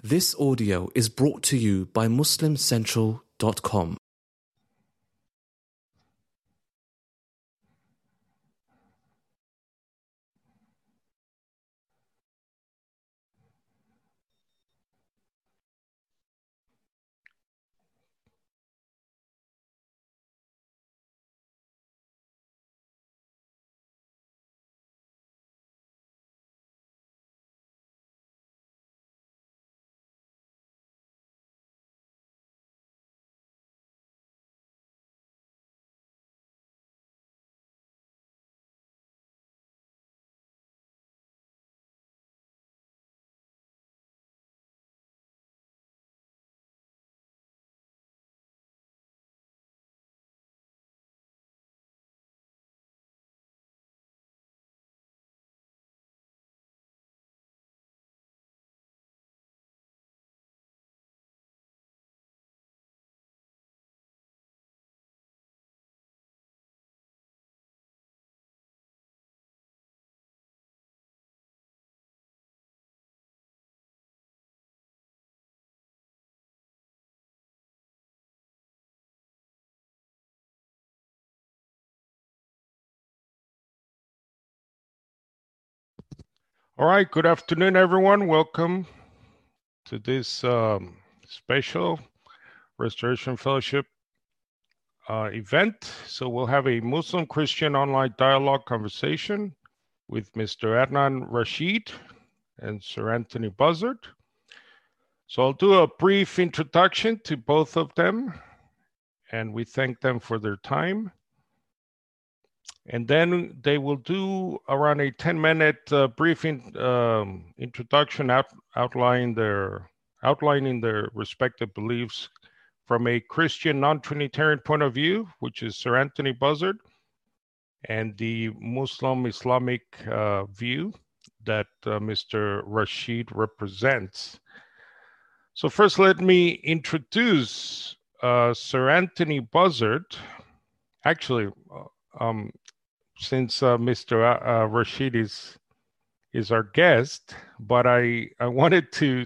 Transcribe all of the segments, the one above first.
This audio is brought to you by MuslimCentral.com. All right, good afternoon, everyone. Welcome to this special Restoration Fellowship event. So we'll have a Muslim-Christian online dialogue conversation with Mr. Adnan Rashid and Sir Anthony Buzzard. So I'll do a brief introduction to both of them, and we thank them for their time. And then they will do around a 10-minute briefing introduction outlining their respective beliefs from a Christian non-Trinitarian point of view, which is Sir Anthony Buzzard, and the Muslim Islamic view that Mr. Rashid represents. So first, let me introduce Sir Anthony Buzzard. Actually, since Mr. Rashid is our guest, but I wanted to,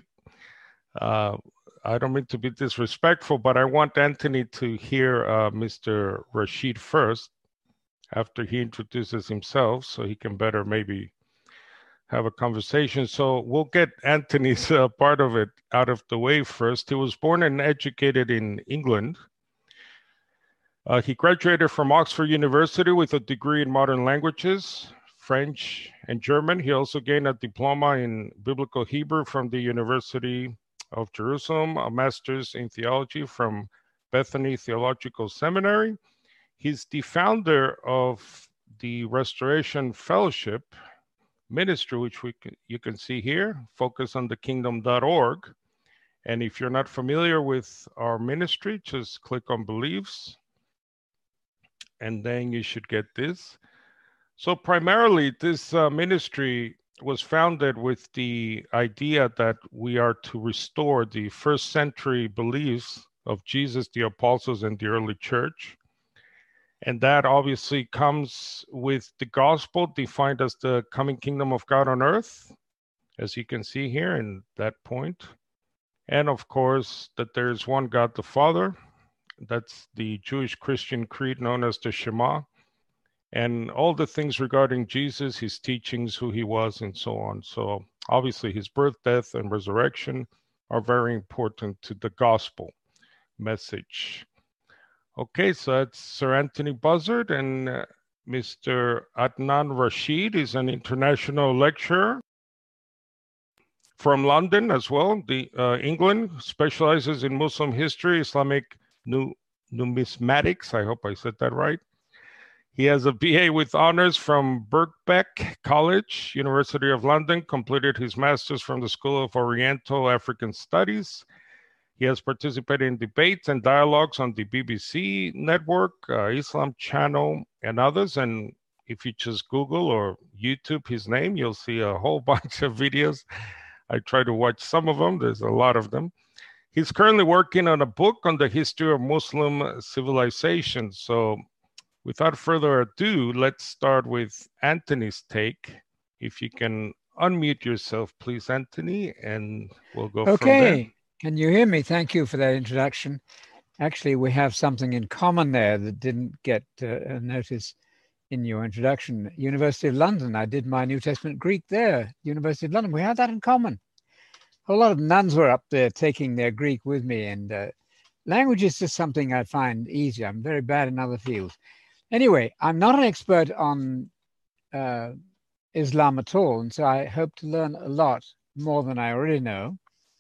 I don't mean to be disrespectful, but I want Anthony to hear Mr. Rashid first after he introduces himself so he can better maybe have a conversation. So we'll get Anthony's part of it out of the way first. He was born and educated in England. He graduated from Oxford University with a degree in modern languages, French and German. He also gained a diploma in Biblical Hebrew from the University of Jerusalem, a master's in theology from Bethany Theological Seminary. He's the founder of the Restoration Fellowship Ministry, which you can see here, focusonthekingdom.org. And if you're not familiar with our ministry, just click on Beliefs, and then you should get this. So primarily, this ministry was founded with the idea that we are to restore the first century beliefs of Jesus, the apostles, and the early church. And that obviously comes with the gospel defined as the coming kingdom of God on earth, as you can see here in that point. And of course, that there is one God the Father. That's the Jewish Christian creed known as the Shema. And all the things regarding Jesus, his teachings, who he was, and so on. So obviously his birth, death, and resurrection are very important to the gospel message. Okay, so that's Sir Anthony Buzzard, and Mr. Adnan Rashid is an international lecturer from London as well, England, specializes in Muslim history, Islamic numismatics. I hope I said that right. He has a BA with honors from Birkbeck College, University of London, completed his master's from the School of Oriental African Studies. He has participated in debates and dialogues on the BBC network, Islam Channel, and others. And if you just Google or YouTube his name, you'll see a whole bunch of videos. I try to watch some of them. There's a lot of them. He's currently working on a book on the history of Muslim civilization. So without further ado, let's start with Anthony's take. If you can unmute yourself, please, Anthony, and we'll go from there. Okay. Can you hear me? Thank you for that introduction. Actually, we have something in common there that didn't get a notice in your introduction. University of London. I did my New Testament Greek there. University of London. We had that in common. A lot of nuns were up there taking their Greek with me, and language is just something I find easy. I'm very bad in other fields. Anyway, I'm not an expert on Islam at all, and so I hope to learn a lot more than I already know.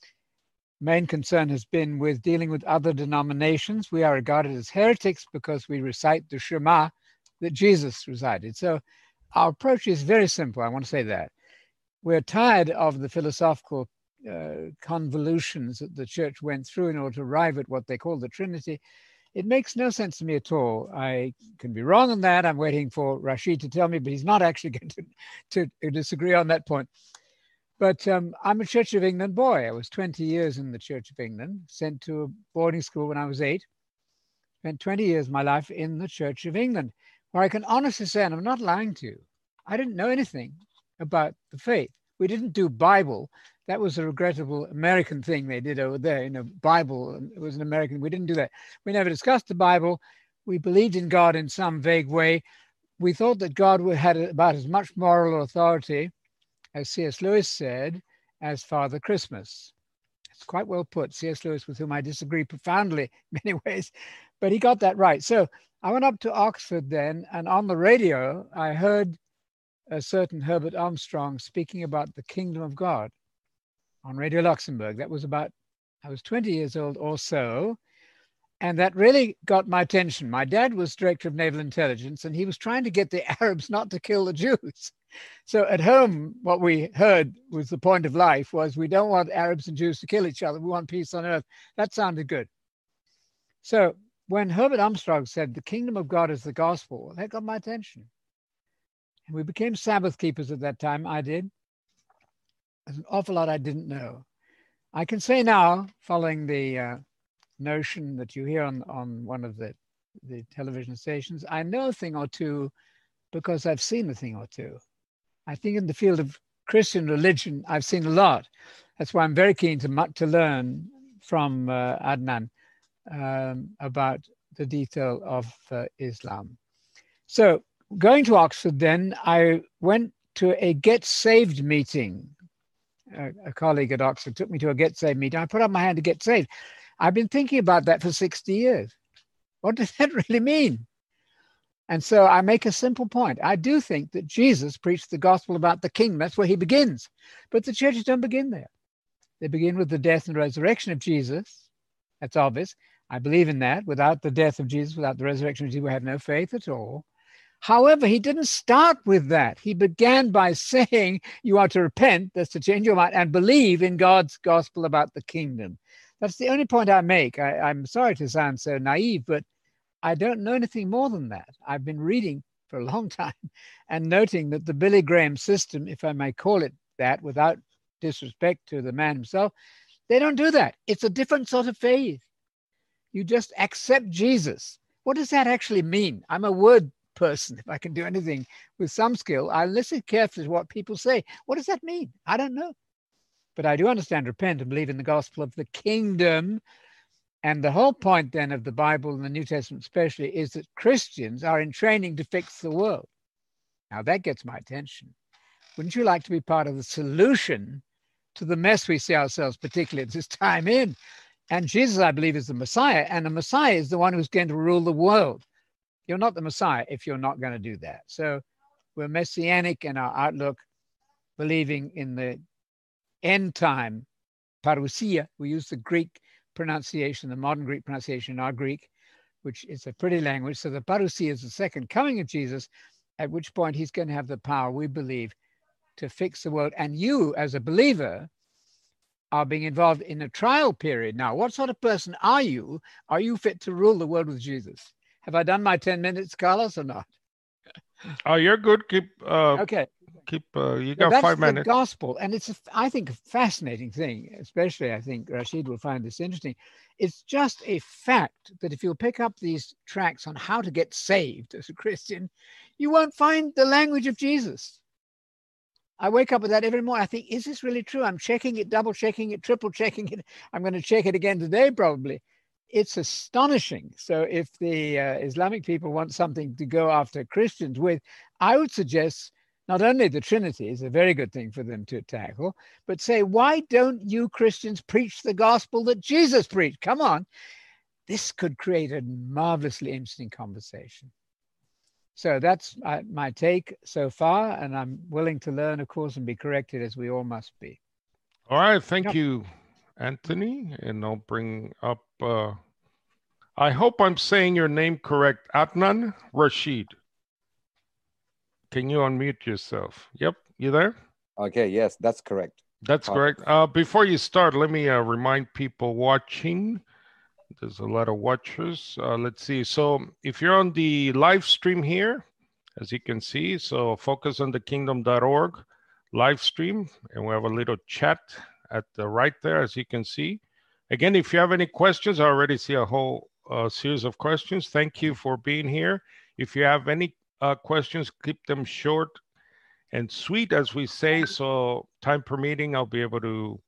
Main concern has been with dealing with other denominations. We are regarded as heretics because we recite the Shema that Jesus recited. So our approach is very simple. I want to say that. We're tired of the philosophical convolutions that the church went through in order to arrive at what they call the Trinity. It makes no sense to me at all. I can be wrong on that. I'm waiting for Rashid to tell me, but he's not actually going to disagree on that point. But I'm a Church of England boy. I was 20 years in the Church of England, sent to a boarding school when I was 8. Spent 20 years of my life in the Church of England, where I can honestly say, and I'm not lying to you, I didn't know anything about the faith. We didn't do Bible. That was a regrettable American thing they did over there. Bible, it was an American. We didn't do that. We never discussed the Bible. We believed in God in some vague way. We thought that God had about as much moral authority, as C.S. Lewis said, as Father Christmas. It's quite well put. C.S. Lewis, with whom I disagree profoundly in many ways, but he got that right. So I went up to Oxford then, and on the radio, I heard a certain Herbert Armstrong speaking about the kingdom of God on Radio Luxembourg. That was I was 20 years old or so, and that really got my attention. My dad was director of naval intelligence, and he was trying to get the Arabs not to kill the Jews. So at home, what we heard was the point of life was we don't want Arabs and Jews to kill each other. We want peace on earth. That sounded good. So when Herbert Armstrong said the kingdom of God is the gospel, that got my attention. And we became Sabbath keepers at that time. I did. There's an awful lot I didn't know. I can say now, following the notion that you hear on one of the television stations, I know a thing or two because I've seen a thing or two. I think in the field of Christian religion, I've seen a lot. That's why I'm very keen to learn from Adnan about the detail of Islam. So going to Oxford then, I went to a Get Saved meeting. A colleague at Oxford took me to a Get Saved meeting. I put up my hand to get saved. I've been thinking about that for 60 years. What does that really mean? And so I make a simple point. I do think that Jesus preached the gospel about the kingdom. That's where he begins. But the churches don't begin there. They begin with the death and resurrection of Jesus. That's obvious. I believe in that. Without the death of Jesus, without the resurrection of Jesus, we have no faith at all. However, he didn't start with that. He began by saying you are to repent, that's to change your mind, and believe in God's gospel about the kingdom. That's the only point I make. I'm sorry to sound so naive, but I don't know anything more than that. I've been reading for a long time and noting that the Billy Graham system, if I may call it that, without disrespect to the man himself, they don't do that. It's a different sort of faith. You just accept Jesus. What does that actually mean? I'm a word person. If I can do anything with some skill, I listen carefully to what people say. What does that mean? I don't know. But I do understand repent and believe in the gospel of the kingdom. And the whole point then of the Bible and the New Testament especially is that Christians are in training to fix the world. Now that gets my attention. Wouldn't you like to be part of the solution to the mess we see ourselves, particularly at this time in? And Jesus, I believe, is the Messiah, and the Messiah is the one who's going to rule the world. You're not the Messiah if you're not going to do that. So we're messianic in our outlook, believing in the end time, parousia. We use the Greek pronunciation, the modern Greek pronunciation in our Greek, which is a pretty language. So the parousia is the second coming of Jesus, at which point he's going to have the power, we believe, to fix the world. And you, as a believer, are being involved in a trial period. Now, what sort of person are you? Are you fit to rule the world with Jesus? Have I done my 10 minutes, Carlos, or not? Oh, you're good. Keep okay. You got 5 minutes. That's the gospel, and it's, I think, a fascinating thing, especially I think Rashid will find this interesting. It's just a fact that if you'll pick up these tracts on how to get saved as a Christian, you won't find the language of Jesus. I wake up with that every morning. I think, is this really true? I'm checking it, double checking it, triple checking it. I'm going to check it again today, probably. It's astonishing. So if the Islamic people want something to go after Christians with, I would suggest not only the Trinity is a very good thing for them to tackle, but say, why don't you Christians preach the gospel that Jesus preached? Come on. This could create a marvelously interesting conversation. So that's my take so far, and I'm willing to learn, of course, and be corrected, as we all must be. All right, thank you, Anthony. And I'll bring up, I hope I'm saying your name correct, Adnan Rashid. Can you unmute yourself? Yep, you there? Okay, yes, that's correct. That's correct. Before you start, let me remind people watching. There's a lot of watchers. Let's see. So if you're on the live stream here, as you can see, so focusonthekingdom.org live stream, and we have a little chat at the right there, as you can see. Again, if you have any questions, I already see a whole series of questions. Thank you for being here. If you have any questions, keep them short and sweet, as we say. So time permitting, I'll be able to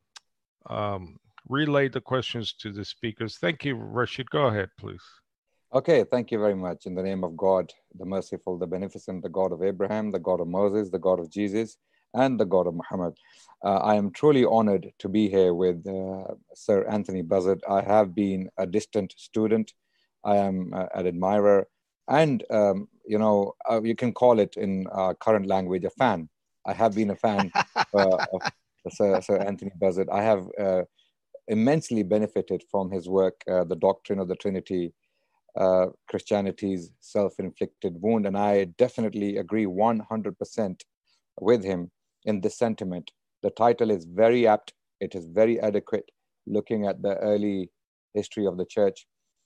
relay the questions to the speakers. Thank you, Rashid. Go ahead, please. Okay, thank you very much. In the name of God, the merciful, the beneficent, the God of Abraham, the God of Moses, the God of Jesus, and the God of Muhammad. I am truly honored to be here with Sir Anthony Buzzard. I have been a distant student. I am an admirer. And, you can call it in current language a fan. I have been a fan of Sir Anthony Buzzard. I have immensely benefited from his work, The Doctrine of the Trinity, Christianity's Self-Inflicted Wound. And I definitely agree 100% with him in this sentiment. The title is very apt. It is very adequate, looking at the early history of the church.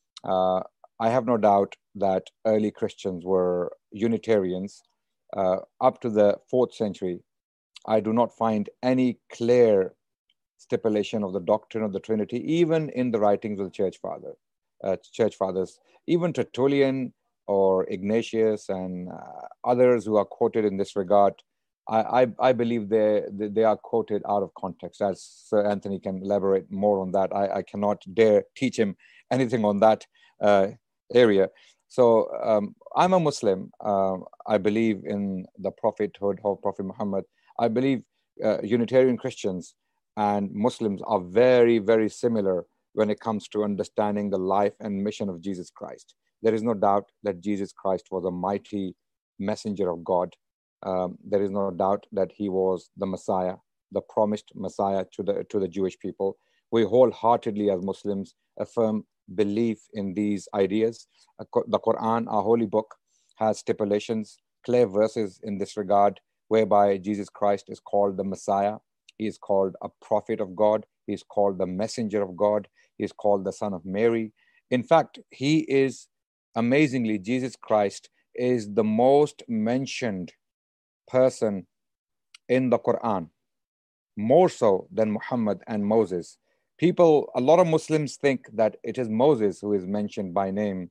I have no doubt that early Christians were Unitarians up to the 4th century. I do not find any clear stipulation of the doctrine of the Trinity, even in the writings of the church fathers. Even Tertullian or Ignatius and others who are quoted in this regard, I believe they are quoted out of context. As Sir Anthony can elaborate more on that, I cannot dare teach him anything on that area. So I'm a Muslim. I believe in the prophethood of Prophet Muhammad. I believe Unitarian Christians and Muslims are very, very similar when it comes to understanding the life and mission of Jesus Christ. There is no doubt that Jesus Christ was a mighty messenger of God. There is no doubt that he was the Messiah, the promised Messiah to the Jewish people. We wholeheartedly as Muslims affirm belief in these ideas. The Quran, our holy book, has stipulations, clear verses in this regard, whereby Jesus Christ is called the Messiah. He is called a prophet of God. He is called the messenger of God. He is called the Son of Mary. In fact, he is, amazingly, Jesus Christ is the most mentioned person in the Quran, more so than Muhammad and Moses. A lot of Muslims think that it is Moses who is mentioned by name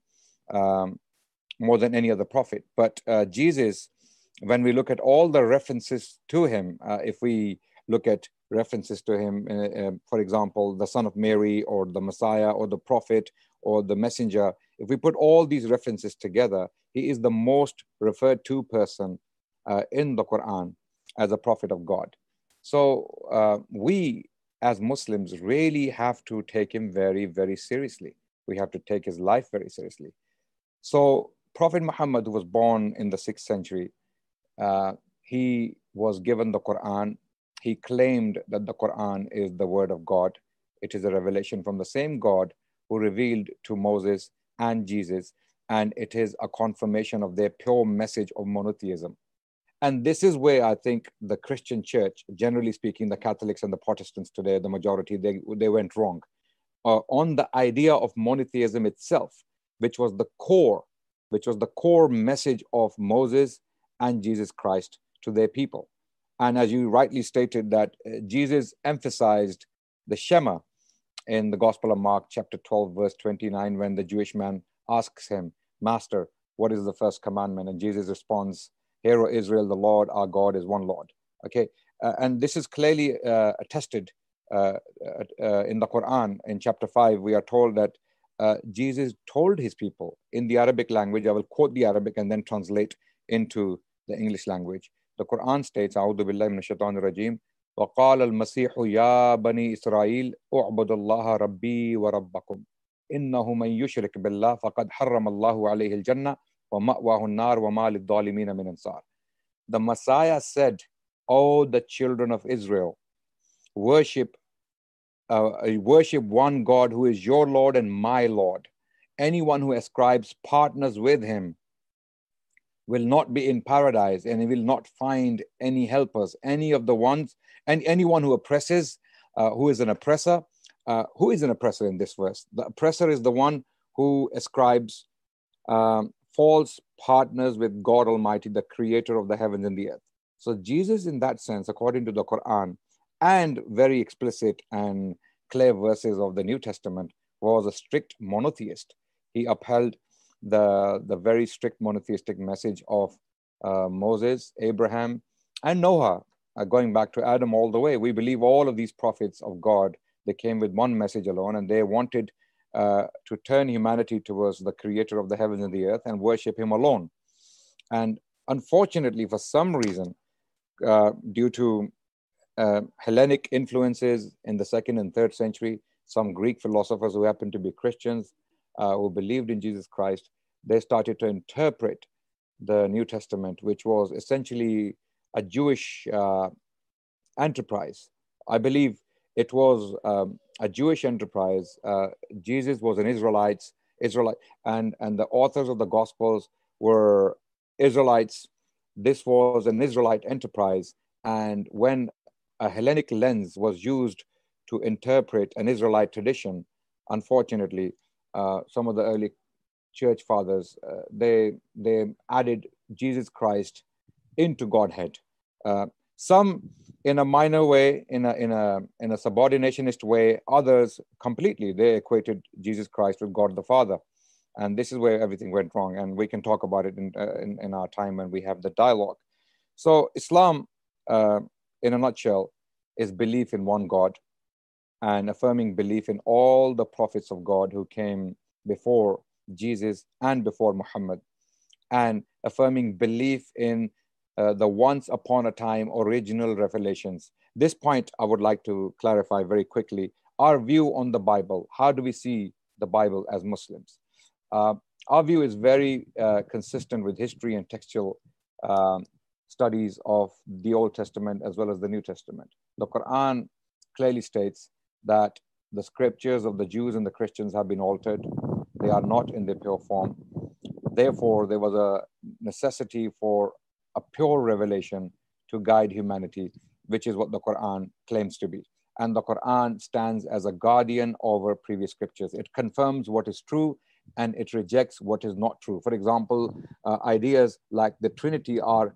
more than any other prophet. But Jesus, when we look at all the references to him, if we look at references to him, for example, the Son of Mary or the Messiah or the prophet or the messenger, if we put all these references together, he is the most referred to person in the Quran as a prophet of God. So we as Muslims really have to take him very, very seriously. We have to take his life very seriously. So Prophet Muhammad, who was born in the 6th century, he was given the Quran. He claimed that the Quran is the word of God. It is a revelation from the same God who revealed to Moses and Jesus, and it is a confirmation of their pure message of monotheism. And this is where I think the Christian church, generally speaking, the Catholics and the Protestants today, the majority, they went wrong on the idea of monotheism itself, which was the core message of Moses and Jesus Christ to their people. And as you rightly stated, that Jesus emphasized the Shema in the Gospel of Mark, chapter 12, verse 29, when the Jewish man asks him, Master, what is the first commandment? And Jesus responds, Hear, O Israel, the Lord our God is one Lord. Okay. And this is clearly attested in the Quran. In chapter 5, we are told that Jesus told his people in the Arabic language. I will quote the Arabic and then translate into the English language. The Quran states, أعوذ بالله من الشيطان الرجيم وقال المسيح يا بني إسرائيل اعبدوا الله ربي وربكم إنه من يشرك بالله فقد حرم الله عليه الجنة ومأواه النار وما للظالمين من أنصار. The Messiah said, "O the children of Israel, worship one God who is your Lord and my Lord. Anyone who ascribes partners with him will not be in paradise, and he will not find any helpers. Anyone who oppresses, who is an oppressor in this verse? The oppressor is the one who ascribes false partners with God Almighty, the creator of the heavens and the earth." So Jesus, in that sense, according to the Quran and very explicit and clear verses of the New Testament, was a strict monotheist. He upheld the very strict monotheistic message of Moses, Abraham, and Noah, going back to Adam all the way. We believe all of these prophets of God, they came with one message alone, and they wanted to turn humanity towards the creator of the heavens and the earth and worship him alone. And unfortunately, for some reason, due to Hellenic influences in the 2nd and 3rd century, some Greek philosophers who happened to be Christians, who believed in Jesus Christ, they started to interpret the New Testament, which was essentially a Jewish enterprise. I believe it was a Jewish enterprise. Jesus was an Israelite, and the authors of the Gospels were Israelites. This was an Israelite enterprise, and when a Hellenic lens was used to interpret an Israelite tradition, unfortunately, some of the early church fathers, they added Jesus Christ into Godhead. Some in a minor way, in a subordinationist way. Others completely, they equated Jesus Christ with God the Father. And this is where everything went wrong. And we can talk about it in our time when we have the dialogue. So Islam, in a nutshell, is belief in one God and affirming belief in all the prophets of God who came before Jesus and before Muhammad, and affirming belief in the once upon a time original revelations. This point I would like to clarify very quickly. Our view on the Bible, how do we see the Bible as Muslims? Our view is very consistent with history and textual studies of the Old Testament as well as the New Testament. The Quran clearly states that the scriptures of the Jews and the Christians have been altered. They are not in their pure form. Therefore, there was a necessity for a pure revelation to guide humanity, which is what the Quran claims to be. And the Quran stands as a guardian over previous scriptures. It confirms what is true and it rejects what is not true. For example, ideas like the Trinity are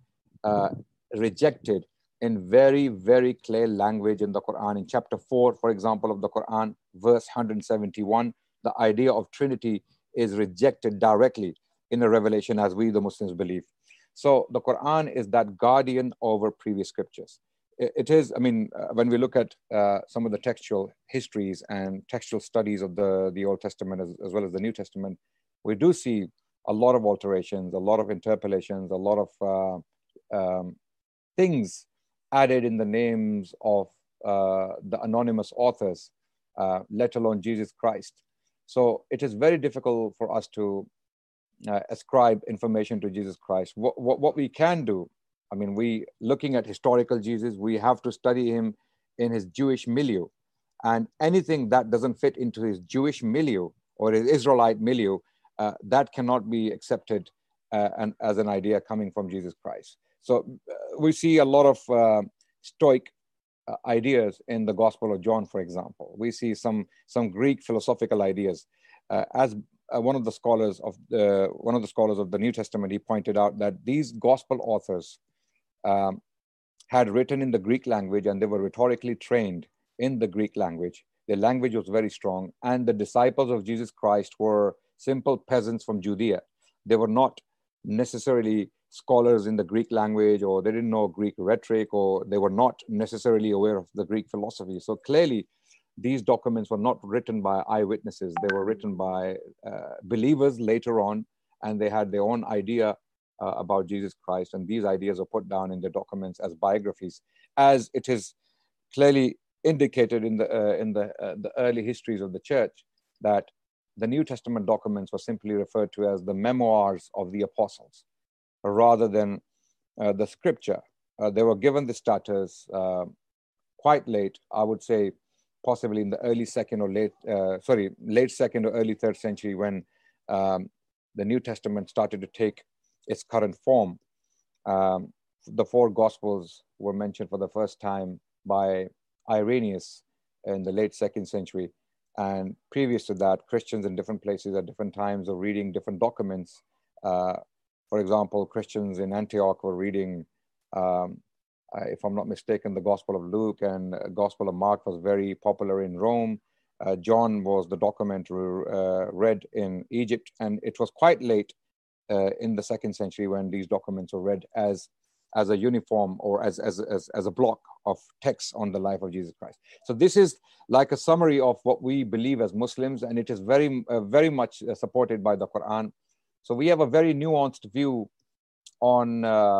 rejected in very, very clear language in the Quran. In chapter 4, for example, of the Quran, verse 171, the idea of Trinity is rejected directly in a revelation as we, the Muslims, believe. So the Quran is that guardian over previous scriptures. It is, I mean, when we look at some of the textual histories and textual studies of the Old Testament as well as the New Testament, we do see a lot of alterations, a lot of interpolations, a lot of things added in the names of the anonymous authors, let alone Jesus Christ. So it is very difficult for us to ascribe information to Jesus Christ. What we can do, I mean, looking at historical Jesus, we have to study him in his Jewish milieu. And anything that doesn't fit into his Jewish milieu or his Israelite milieu, that cannot be accepted as an idea coming from Jesus Christ. So we see a lot of Stoic ideas in the Gospel of John, for example. We see some Greek philosophical ideas. As one of the scholars of the New Testament, he pointed out that these Gospel authors had written in the Greek language, and they were rhetorically trained in the Greek language. Their language was very strong, and the disciples of Jesus Christ were simple peasants from Judea. They were not necessarily scholars in the Greek language, or they didn't know Greek rhetoric, or they were not necessarily aware of the Greek philosophy. So clearly, these documents were not written by eyewitnesses. They were written by believers later on, and they had their own idea about Jesus Christ. And these ideas are put down in the documents as biographies, as it is clearly indicated in the early histories of the church, that the New Testament documents were simply referred to as the memoirs of the apostles, rather than the scripture. They were given the status quite late, I would say, possibly in the late second or early third century, when the New Testament started to take its current form. The four Gospels were mentioned for the first time by Irenaeus in the late second century. And previous to that, Christians in different places at different times are reading different documents. For example, Christians in Antioch were reading, if I'm not mistaken, the Gospel of Luke, and Gospel of Mark was very popular in Rome. John was the document read in Egypt, and it was quite late in the second century when these documents were read as a uniform or as a block of text on the life of Jesus Christ. So this is like a summary of what we believe as Muslims, and it is very much supported by the Quran. So we have a very nuanced view on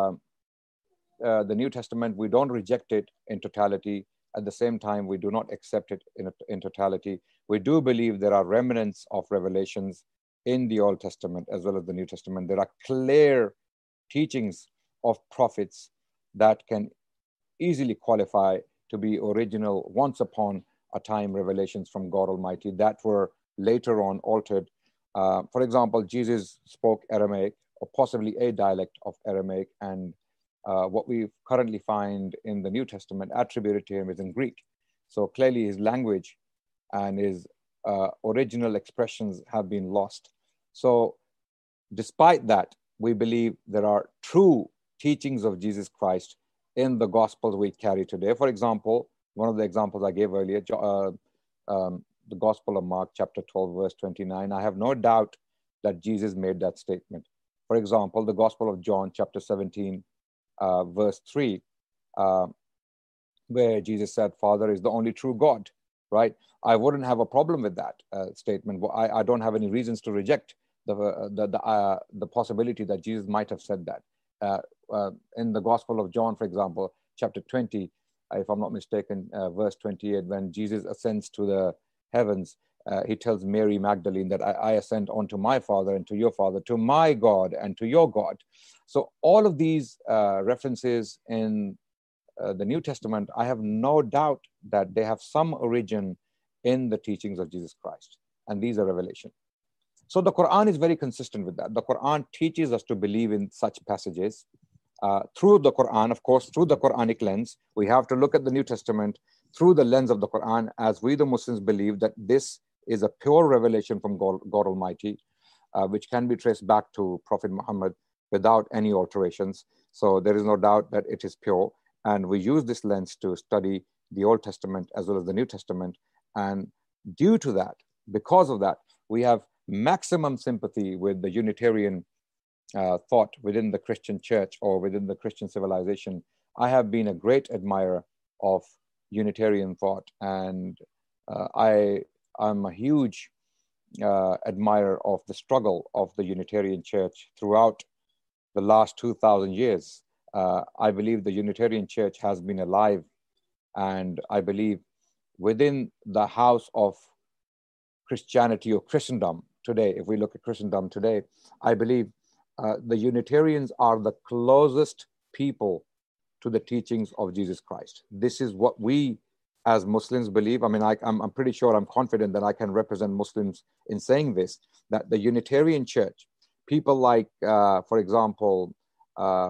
the New Testament. We don't reject it in totality. At the same time, we do not accept it in totality. We do believe there are remnants of revelations in the Old Testament as well as the New Testament. There are clear teachings of prophets that can easily qualify to be original, once upon a time revelations from God Almighty that were later on altered. For example, Jesus spoke Aramaic, or possibly a dialect of Aramaic, and what we currently find in the New Testament attributed to him is in Greek. So clearly his language and his original expressions have been lost. So despite that, we believe there are true teachings of Jesus Christ in the Gospels we carry today. For example, one of the examples I gave earlier, the Gospel of Mark, chapter 12, verse 29, I have no doubt that Jesus made that statement. For example, the Gospel of John, chapter 17, verse 3, where Jesus said, Father is the only true God, right? I wouldn't have a problem with that statement. I don't have any reasons to reject the possibility that Jesus might have said that. In the Gospel of John, for example, chapter 20, if I'm not mistaken, verse 28, when Jesus ascends to the heavens, he tells Mary Magdalene that I ascend unto my Father and to your Father, to my God and to your God. So all of these references in the New Testament, I have no doubt that they have some origin in the teachings of Jesus Christ. And these are revelation. So the Quran is very consistent with that. The Quran teaches us to believe in such passages through the Quran, of course, through the Quranic lens. We have to look at the New Testament through the lens of the Quran, as we the Muslims believe that this is a pure revelation from God Almighty, which can be traced back to Prophet Muhammad without any alterations. So there is no doubt that it is pure. And we use this lens to study the Old Testament as well as the New Testament. And due to that, because of that, we have maximum sympathy with the Unitarian thought within the Christian church or within the Christian civilization. I have been a great admirer of Unitarian thought, and I'm a huge admirer of the struggle of the Unitarian church throughout the last 2,000 years. I believe the Unitarian church has been alive, and I believe within the house of Christianity or Christendom today, if we look at Christendom today, I believe the Unitarians are the closest people to the teachings of Jesus Christ. This is what we as Muslims believe. I mean, I'm pretty sure, I'm confident that I can represent Muslims in saying this, that the Unitarian church, people like, for example, I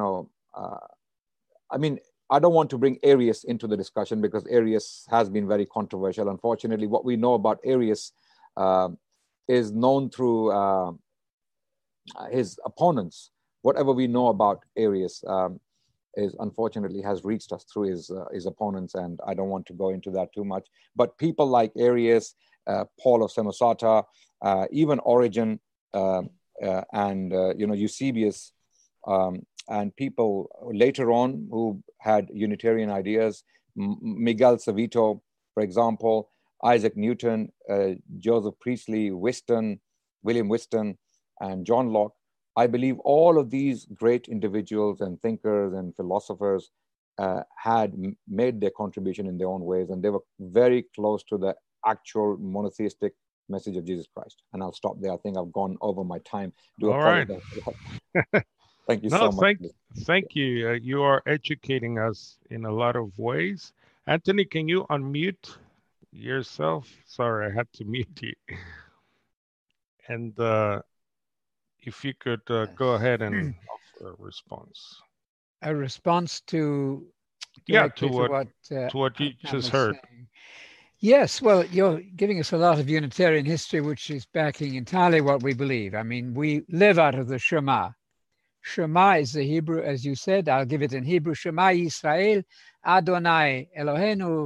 mean, I don't want to bring Arius into the discussion because Arius has been very controversial. Unfortunately, what we know about Arius is known through his opponents. Whatever we know about Arius is unfortunately has reached us through his opponents, and I don't want to go into that too much. But people like Arius, Paul of Samosata, even Origen, and Eusebius, And people later on who had Unitarian ideas, Miguel Savito, for example, Isaac Newton, Joseph Priestley, William Whiston, and John Locke. I believe all of these great individuals and thinkers and philosophers had made their contribution in their own ways, and they were very close to the actual monotheistic message of Jesus Christ. And I'll stop there. I think I've gone over my time. All right. Thank you so much. Thank you. You are educating us in a lot of ways. Anthony, can you unmute yourself? Sorry, I had to mute you. And if you could go ahead and offer a response. A response to what you just heard. Saying. Yes, well, you're giving us a lot of Unitarian history, which is backing entirely what we believe. I mean, we live out of the Shema. Shema is the Hebrew, as you said. I'll give it in Hebrew. Shema Yisrael, Adonai Eloheinu,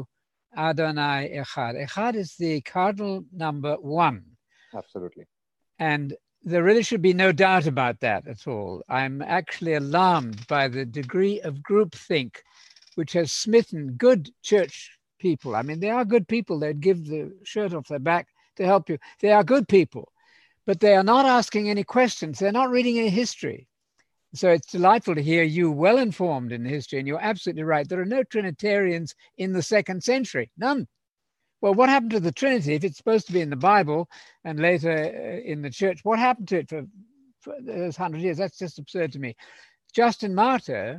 Adonai Echad. Echad is the cardinal number 1. Absolutely. And there really should be no doubt about that at all. I'm actually alarmed by the degree of groupthink which has smitten good church people. I mean, they are good people. They'd give the shirt off their back to help you. They are good people, but they are not asking any questions. They're not reading any history. So it's delightful to hear you well informed in history, and you're absolutely right. There are no Trinitarians in the 2nd century, none. Well, what happened to the Trinity? If it's supposed to be in the Bible and later in the church, what happened to it for those 100 years? That's just absurd to me. Justin Martyr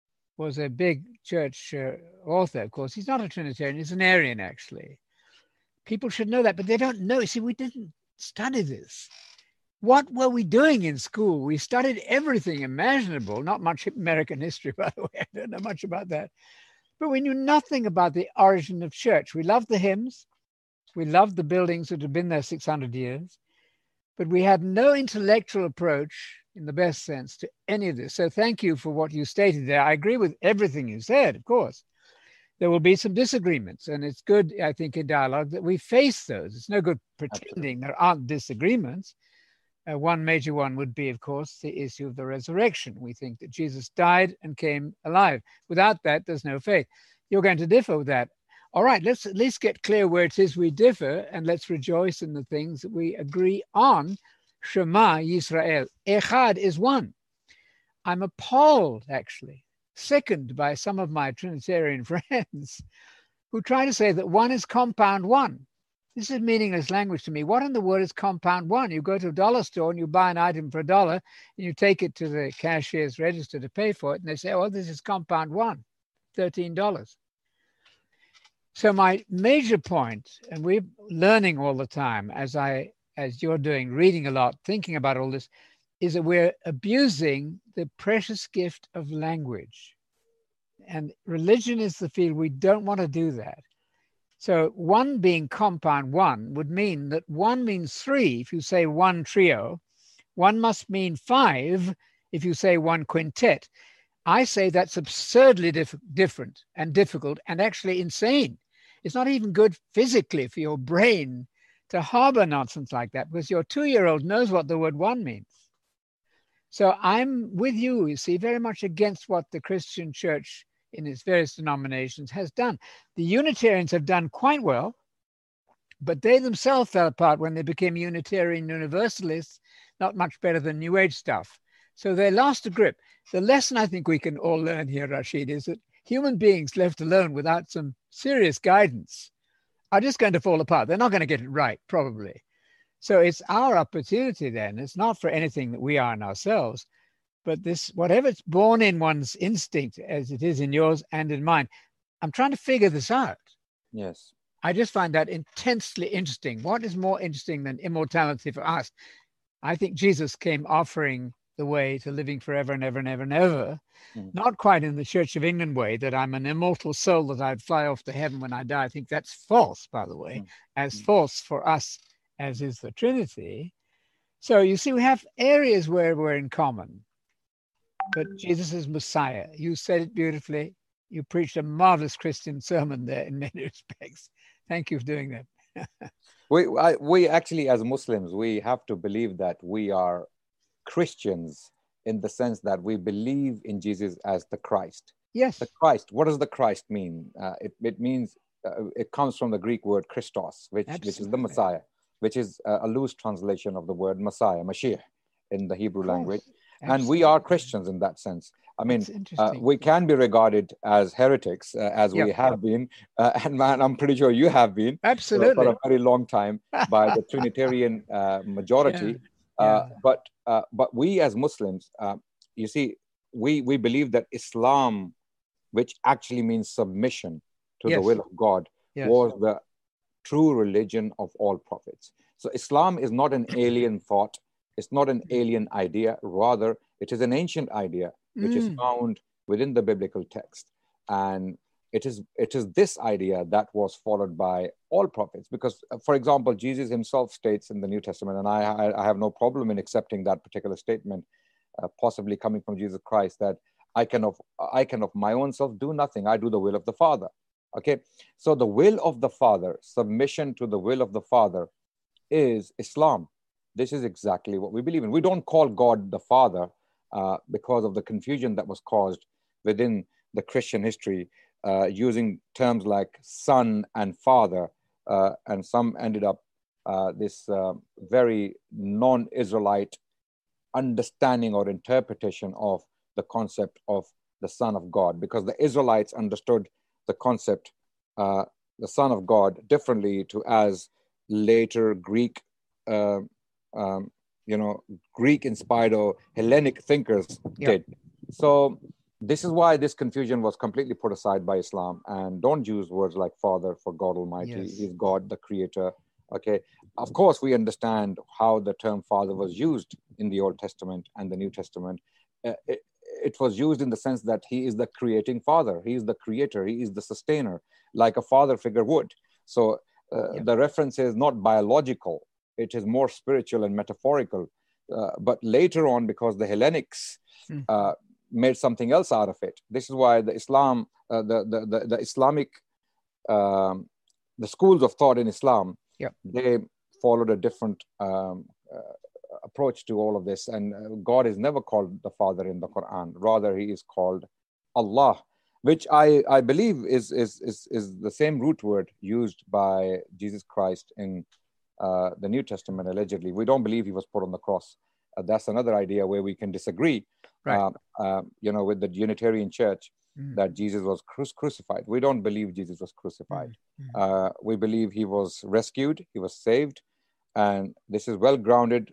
was a big church author, of course. He's not a Trinitarian, he's an Arian, actually. People should know that, but they don't know. See, we didn't study this. What were we doing in school? We studied everything imaginable, not much American history, by the way. I don't know much about that. But we knew nothing about the origin of church. We loved the hymns. We loved the buildings that had been there 600 years. But we had no intellectual approach, in the best sense, to any of this. So thank you for what you stated there. I agree with everything you said, of course. There will be some disagreements. And it's good, I think, in dialogue that we face those. It's no good pretending there aren't disagreements. One major one would be, of course, the issue of the resurrection. We think that Jesus died and came alive. Without that, there's no faith. You're going to differ with that. All right, let's at least get clear where it is we differ, and let's rejoice in the things that we agree on. Shema Yisrael. Echad is one. I'm appalled, actually, sickened by some of my Trinitarian friends who try to say that one is compound one. This is meaningless language to me. What in the world is compound one? You go to a dollar store and you buy an item for $1 and you take it to the cashier's register to pay for it. And they say, oh, this is compound one, $13. So my major point, and we're learning all the time as you're doing, reading a lot, thinking about all this, is that we're abusing the precious gift of language. And religion is the field we don't want to do that. So one being compound one would mean that one means 3 if you say one trio. One must mean 5 if you say one quintet. I say that's absurdly different and difficult and actually insane. It's not even good physically for your brain to harbor nonsense like that, because your 2-year-old knows what the word one means. So I'm with you see, very much against what the Christian church in its various denominations has done. The Unitarians have done quite well, but they themselves fell apart when they became Unitarian Universalists, not much better than New Age stuff. So they lost a grip. The lesson I think we can all learn here, Rashid, is that human beings left alone without some serious guidance are just going to fall apart. They're not going to get it right, probably. So it's our opportunity then. It's not for anything that we are in ourselves, but this, whatever's born in one's instinct, as it is in yours and in mine, I'm trying to figure this out. Yes. I just find that intensely interesting. What is more interesting than immortality for us? I think Jesus came offering the way to living forever and ever and ever and ever. Not quite in the Church of England way that I'm an immortal soul that I'd fly off to heaven when I die. I think that's false, by the way, as false for us as is the Trinity. So you see, we have areas where we're in common. But Jesus is Messiah. You said it beautifully. You preached a marvelous Christian sermon there in many respects. Thank you for doing that. We actually, as Muslims, we have to believe that we are Christians in the sense that we believe in Jesus as the Christ. Yes. The Christ, what does the Christ mean? It means, it comes from the Greek word Christos, which is the Messiah, which is a loose translation of the word Messiah, Mashiach, in the Hebrew language. And we are Christians in that sense. I mean, we can be regarded as heretics, as we have been, and man, I'm pretty sure you have been for a very long time by the Trinitarian majority. But we as Muslims, you see, we believe that Islam, which actually means submission to the will of God, was the true religion of all prophets. So Islam is not an alien thought. It's not an alien idea. Rather, it is an ancient idea which is found within the biblical text. And it is this idea that was followed by all prophets. Because, for example, Jesus himself states in the New Testament, and I have no problem in accepting that particular statement, possibly coming from Jesus Christ, that I can of my own self do nothing. I do the will of the Father. Okay, so the will of the Father, submission to the will of the Father, is Islam. This is exactly what we believe in. We don't call God the Father because of the confusion that was caused within the Christian history, using terms like Son and Father, and some ended up this very non-Israelite understanding or interpretation of the concept of the Son of God, because the Israelites understood the concept, the Son of God, differently to as later Greek, Greek-inspired or Hellenic thinkers did. So this is why this confusion was completely put aside by Islam. And don't use words like Father for God Almighty. He's God, the Creator. Okay. Of course, we understand how the term Father was used in the Old Testament and the New Testament. It was used in the sense that he is the creating Father. He is the creator. He is the sustainer, like a father figure would. So the reference is not biological. It is more spiritual and metaphorical. But later on, because the Hellenics made something else out of it. This is why the Islam, the Islamic, the schools of thought in Islam, they followed a different approach to all of this. And God is never called the Father in the Quran. Rather, he is called Allah, which I believe is the same root word used by Jesus Christ in the New Testament, allegedly. We don't believe he was put on the cross. That's another idea where we can disagree, with the Unitarian Church, that Jesus was crucified. We don't believe Jesus was crucified. We believe he was rescued, he was saved, and this is well grounded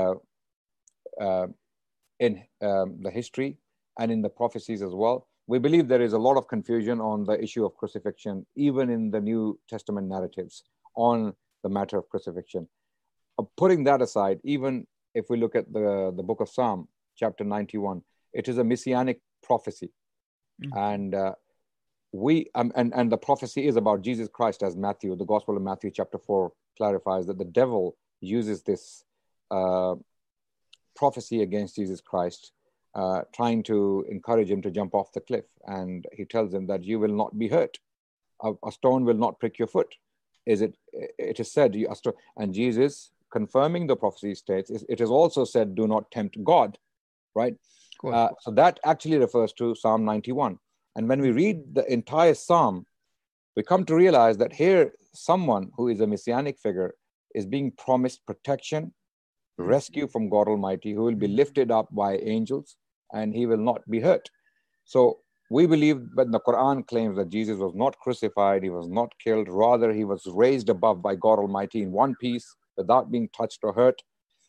in the history and in the prophecies as well. We believe there is a lot of confusion on the issue of crucifixion, even in the New Testament narratives on the matter of crucifixion. Putting that aside, even if we look at the book of Psalm, chapter 91, it is a messianic prophecy. And and the prophecy is about Jesus Christ, as Matthew, the Gospel of Matthew chapter 4 clarifies, that the devil uses this prophecy against Jesus Christ, trying to encourage him to jump off the cliff. And he tells him that you will not be hurt. A stone will not prick your foot. It is said, and Jesus, confirming the prophecy, states, it is also said, do not tempt God, right? So that actually refers to Psalm 91. And when we read the entire Psalm, we come to realize that here, someone who is a messianic figure is being promised protection, rescue from God Almighty, who will be lifted up by angels, and he will not be hurt. So we believe that the Quran claims that Jesus was not crucified, he was not killed, rather he was raised above by God Almighty in one piece without being touched or hurt.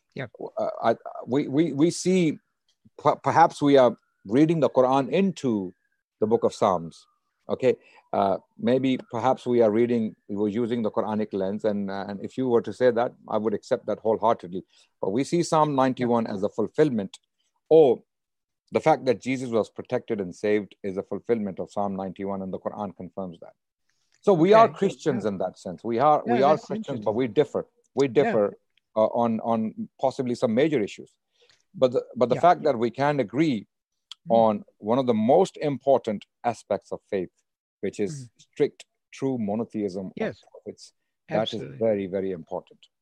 We see, perhaps we are reading the Quran into the book of Psalms. Okay, maybe perhaps we were using the Quranic lens, and if you were to say that, I would accept that wholeheartedly. But we see Psalm 91 as a fulfillment, or the fact that Jesus was protected and saved is a fulfillment of Psalm 91, and the Quran confirms that. So we are Christians in that sense. We are Christians, but we differ. We differ on possibly some major issues. But the fact that we can agree on one of the most important aspects of faith, which is strict, true monotheism of prophets, that is very, very important.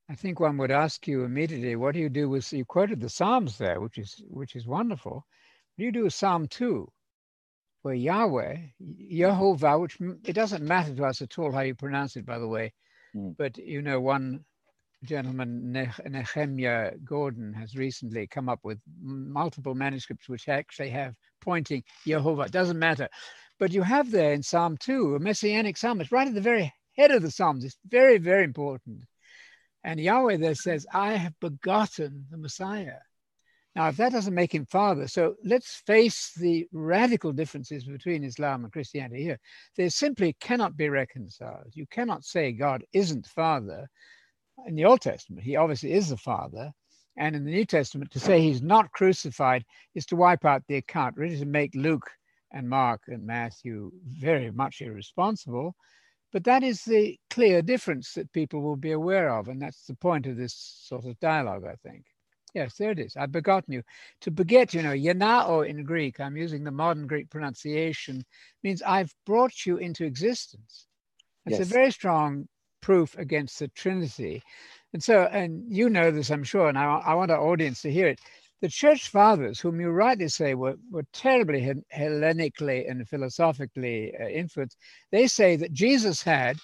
I think one would ask you immediately, what do you do with, you quoted the Psalms there, which is wonderful. What do you do with Psalm 2, where Yahweh, Yehovah, which it doesn't matter to us at all how you pronounce it, by the way, but you know, one gentleman, Nehemiah Gordon, has recently come up with multiple manuscripts which actually have pointing Yehovah. It doesn't matter. But you have there in Psalm 2, a messianic psalm. It's right at the very head of the Psalms. It's very, very important. And Yahweh there says, I have begotten the Messiah. Now, if that doesn't make him father, so let's face the radical differences between Islam and Christianity here. They simply cannot be reconciled. You cannot say God isn't father. In the Old Testament, he obviously is the father. And in the New Testament, to say he's not crucified is to wipe out the account, really to make Luke and Mark and Matthew very much irresponsible. But that is the clear difference that people will be aware of. And that's the point of this sort of dialogue, I think. Yes, there it is. I've begotten you. To beget, you know, yanao in Greek, I'm using the modern Greek pronunciation, means I've brought you into existence. It's a very strong proof against the Trinity. And so, and you know this, I'm sure, and I want our audience to hear it. The church fathers, whom you rightly say were terribly Hellenically and philosophically influenced, they say that Jesus had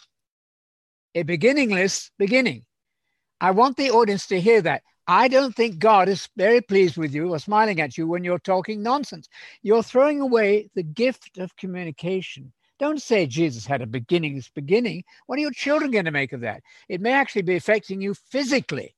a beginningless beginning. I want the audience to hear that. I don't think God is very pleased with you or smiling at you when you're talking nonsense. You're throwing away the gift of communication. Don't say Jesus had a beginningless beginning. What are your children going to make of that? It may actually be affecting you physically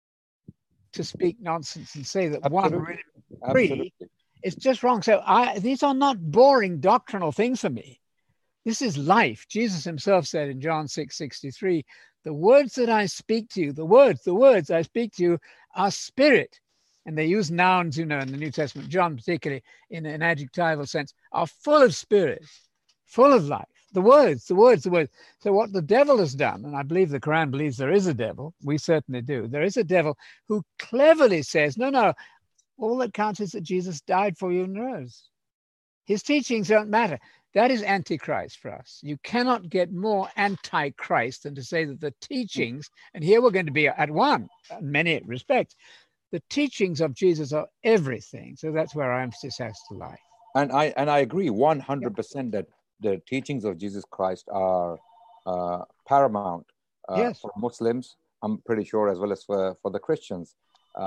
to speak nonsense and say that one really three. It's just wrong. So these are not boring doctrinal things for me. This is life. Jesus himself said in John 6:63, the words that I speak to you, the words I speak to you are spirit. And they use nouns, you know, in the New Testament, John particularly in an adjectival sense, are full of spirit, full of life. The words. So what the devil has done, and I believe the Quran believes there is a devil, we certainly do. There is a devil who cleverly says, no, all that counts is that Jesus died for you and rose. His teachings don't matter. That is antichrist for us. You cannot get more antichrist than to say that the teachings, and here we're going to be at one in many respects, the teachings of Jesus are everything. So that's where our emphasis has to lie. And I agree 100% that the teachings of Jesus Christ are paramount for Muslims, I'm pretty sure, as well as for the Christians.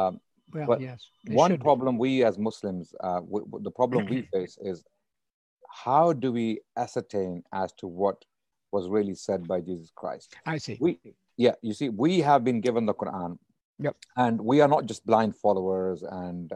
But one problem we as Muslims, the problem we face is, how do we ascertain as to what was really said by Jesus Christ? I see. You see, we have been given the Quran, and we are not just blind followers, and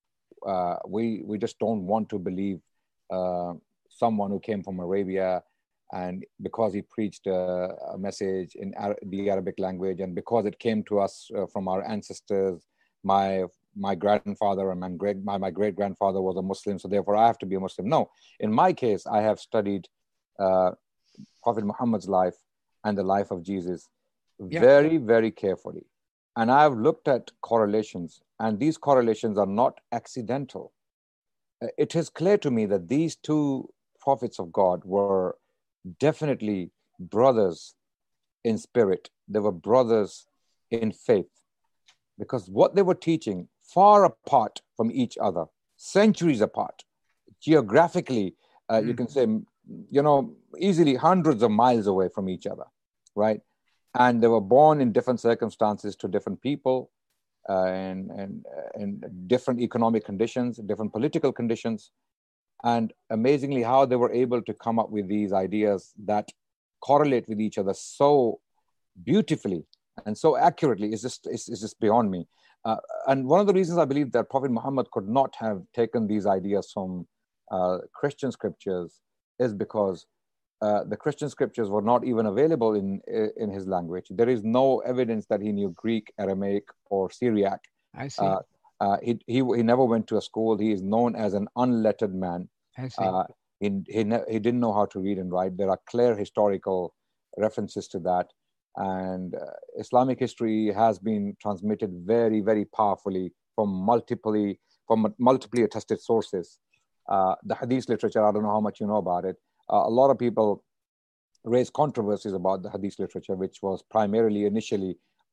we just don't want to believe someone who came from Arabia, and because he preached a message in the Arabic language, and because it came to us from our ancestors, my grandfather and my great-grandfather was a Muslim, so therefore I have to be a Muslim. No, in my case, I have studied Prophet Muhammad's life and the life of Jesus very, very carefully. And I've looked at correlations, and these correlations are not accidental. It is clear to me that these two prophets of God were definitely brothers in spirit. They were brothers in faith, because what they were teaching, far apart from each other, centuries apart, geographically, you can say, easily hundreds of miles away from each other, right? And they were born in different circumstances to different people, and different economic conditions, different political conditions. And amazingly, how they were able to come up with these ideas that correlate with each other so beautifully and so accurately is just beyond me. And one of the reasons I believe that Prophet Muhammad could not have taken these ideas from Christian scriptures is because the Christian scriptures were not even available in his language. There is no evidence that he knew Greek, Aramaic, or Syriac. I see. He never went to a school. He is known as an unlettered man. I see. He didn't know how to read and write. There are clear historical references to that. And Islamic history has been transmitted very, very powerfully from multiply attested sources. The Hadith literature, I don't know how much you know about it. A lot of people raise controversies about the Hadith literature, which was primarily initially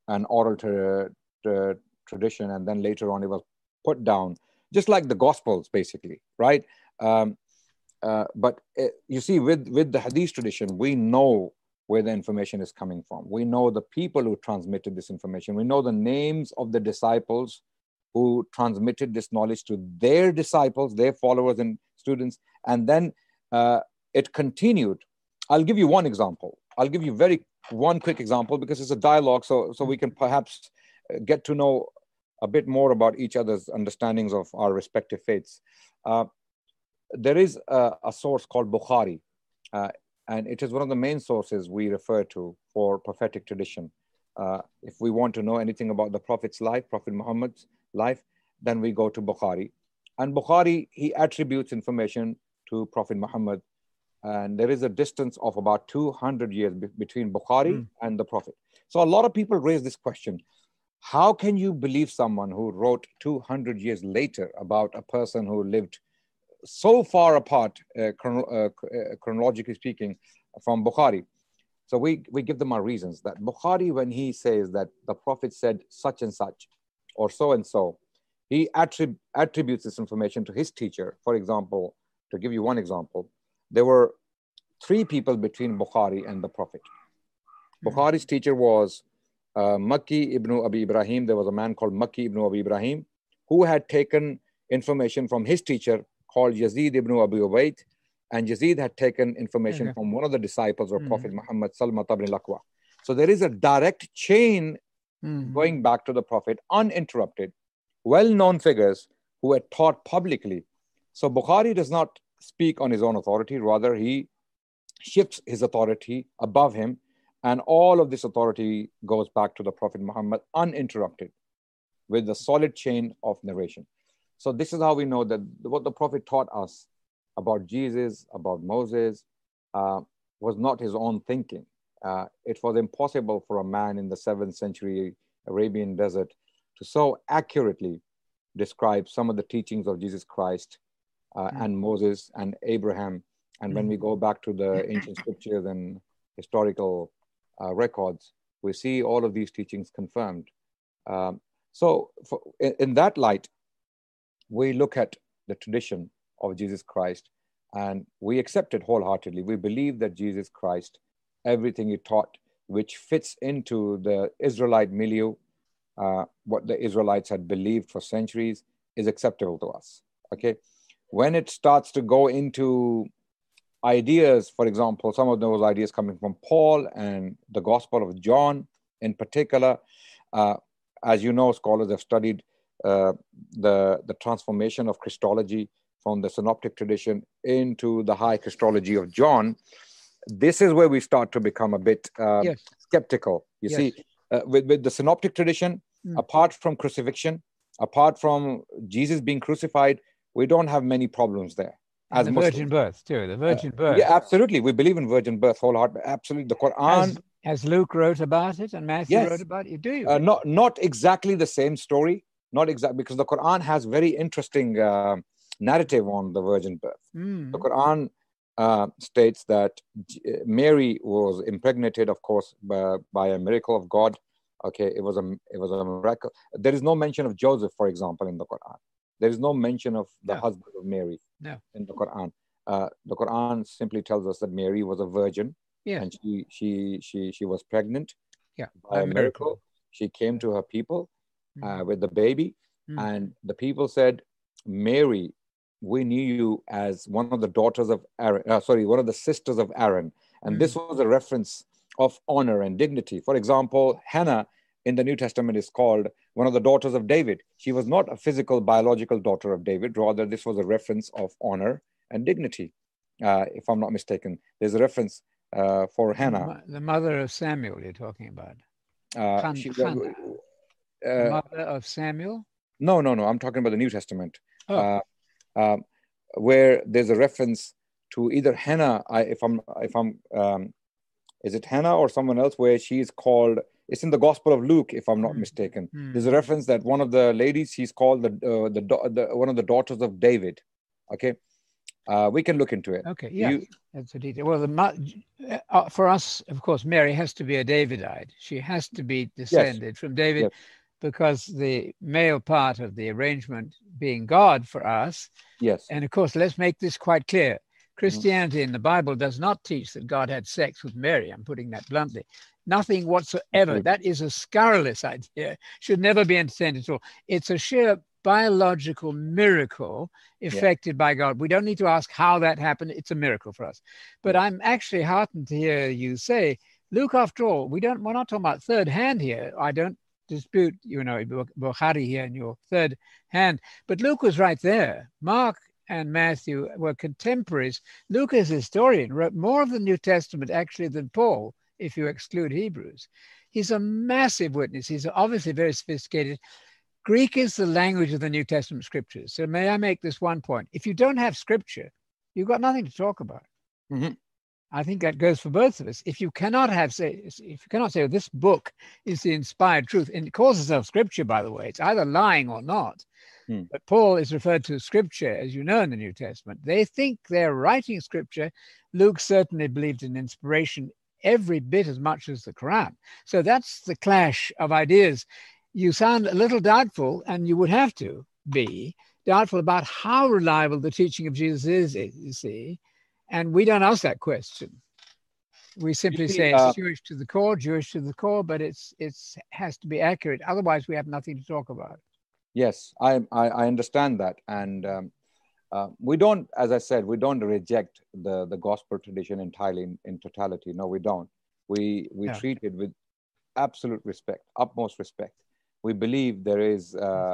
an oral tradition, and then later on it was put down, just like the Gospels, basically, right? But you see, with the Hadith tradition, we know where the information is coming from. We know the people who transmitted this information. We know the names of the disciples who transmitted this knowledge to their disciples, their followers and students. And then it continued. I'll give you one example. I'll give you one quick example, because it's a dialogue, so we can perhaps get to know a bit more about each other's understandings of our respective faiths. There is a source called Bukhari, and it is one of the main sources we refer to for prophetic tradition. If we want to know anything about the Prophet's life, Prophet Muhammad's life, then we go to Bukhari. And Bukhari, he attributes information to Prophet Muhammad. And there is a distance of about 200 years between Bukhari and the Prophet. So a lot of people raise this question. How can you believe someone who wrote 200 years later about a person who lived so far apart, chronologically speaking, from Bukhari? So we give them our reasons. That Bukhari, when he says that the Prophet said such and such, or so and so, he attributes this information to his teacher. For example, to give you one example, there were 3 people between Bukhari and the Prophet. Bukhari's teacher was Makki ibn Abi Ibrahim. There was a man called Makki ibn Abi Ibrahim who had taken information from his teacher called Yazid ibn Abi Ubayd, and Yazid had taken information from one of the disciples of Prophet Muhammad, Salmat ibn al-Aqwa. So there is a direct chain going back to the Prophet, uninterrupted, well-known figures who had taught publicly. So Bukhari does not speak on his own authority, rather he shifts his authority above him, and all of this authority goes back to the Prophet Muhammad uninterrupted with a solid chain of narration. So this is how we know that what the Prophet taught us about Jesus, about Moses, was not his own thinking. It was impossible for a man in the 7th century Arabian desert to so accurately describe some of the teachings of Jesus Christ and Moses and Abraham. And when we go back to the ancient scriptures and historical records, we see all of these teachings confirmed. So in that light, we look at the tradition of Jesus Christ and we accept it wholeheartedly. We believe that Jesus Christ, everything he taught, which fits into the Israelite milieu, what the Israelites had believed for centuries, is acceptable to us. Okay. When it starts to go into ideas, for example, some of those ideas coming from Paul and the Gospel of John in particular, as you know, scholars have studied the transformation of Christology from the synoptic tradition into the high Christology of John. This is where we start to become a bit skeptical. You see, with the synoptic tradition, apart from crucifixion, apart from Jesus being crucified, we don't have many problems there. As the virgin birth too, the virgin birth. Yeah, absolutely. We believe in virgin birth wholeheartedly. Absolutely. The Quran. As Luke wrote about it and Matthew wrote about it, do you? Not exactly the same story. Not exactly, because the Quran has very interesting narrative on the virgin birth. The Quran states that Mary was impregnated, of course, by a miracle of God. Okay, it was a miracle. There is no mention of Joseph, for example, in the Quran. There is no mention of the husband of Mary in the Quran. The Quran simply tells us that Mary was a virgin, and she was pregnant by a miracle. She came to her people with the baby, and the people said, "Mary, we knew you as one of the daughters of Aaron. One of the sisters of Aaron." And this was a reference of honor and dignity. For example, Hannah in the New Testament is called one of the daughters of David. She was not a physical, biological daughter of David. Rather, this was a reference of honor and dignity. If I'm not mistaken, there's a reference for Hannah. The mother of Samuel you're talking about. The mother of Samuel? No. I'm talking about the New Testament. Where there's a reference to either Hannah, is it Hannah or someone else, where she is called, it's in the Gospel of Luke, if I'm not mistaken. There's a reference that one of the ladies, she's called one of the daughters of David. Okay. We can look into it. Okay, yeah, that's a detail. Well, for us, of course, Mary has to be a Davidite. She has to be descended from David, Yes. because the male part of the arrangement being God for us. Yes. And of course, let's make this quite clear. Christianity in the Bible does not teach that God had sex with Mary. I'm putting that bluntly. Nothing whatsoever. That is a scurrilous idea. Should never be entertained at all. It's a sheer biological miracle effected by God. We don't need to ask how that happened. It's a miracle for us. But I'm actually heartened to hear you say, Luke, after all, we're not talking about third hand here. I don't dispute, Bukhari here in your third hand, but Luke was right there. Mark and Matthew were contemporaries. Luke, as a historian, wrote more of the New Testament actually than Paul, if you exclude Hebrews. He's a massive witness. He's obviously very sophisticated. Greek is the language of the New Testament scriptures. So may I make this one point? If you don't have scripture, you've got nothing to talk about. Mm-hmm. I think that goes for both of us. If you cannot say, well, this book is the inspired truth, and it calls itself scripture, by the way, it's either lying or not. But Paul is referred to as scripture, as you know, in the New Testament. They think they're writing scripture. Luke certainly believed in inspiration every bit as much as the Quran. So that's the clash of ideas. You sound a little doubtful, and you would have to be doubtful about how reliable the teaching of Jesus is, you see. And we don't ask that question. We simply say it's Jewish to the core, but it has to be accurate. Otherwise, we have nothing to talk about. Yes, I understand that. And we don't, as I said, we don't reject the gospel tradition entirely in totality. No, we don't. We treat it with absolute respect, utmost respect. We believe there is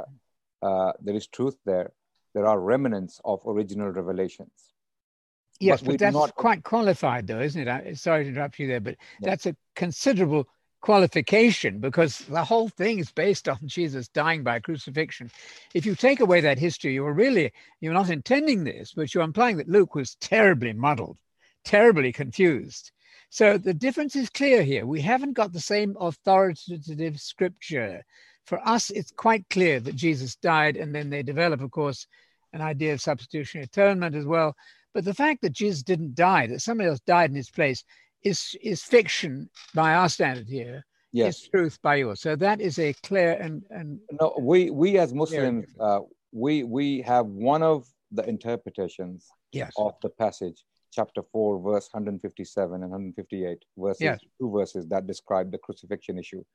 truth there. There are remnants of original revelations. Yes, but that's quite qualified, though, isn't it? Sorry to interrupt you there, but that's a considerable qualification, because the whole thing is based on Jesus dying by crucifixion. If you take away that history, you're not intending this, but you're implying that Luke was terribly muddled, terribly confused. So the difference is clear here. We haven't got the same authoritative scripture. For us, it's quite clear that Jesus died, and then they develop, of course, an idea of substitutionary atonement as well. But the fact that Jesus didn't die, that somebody else died in his place, is fiction by our standard here. Yes. It's truth by yours. So that is a clear and no. We as Muslims, we have one of the interpretations of the passage, chapter 4, verse 157 and 158 verses, two verses that describe the crucifixion issue.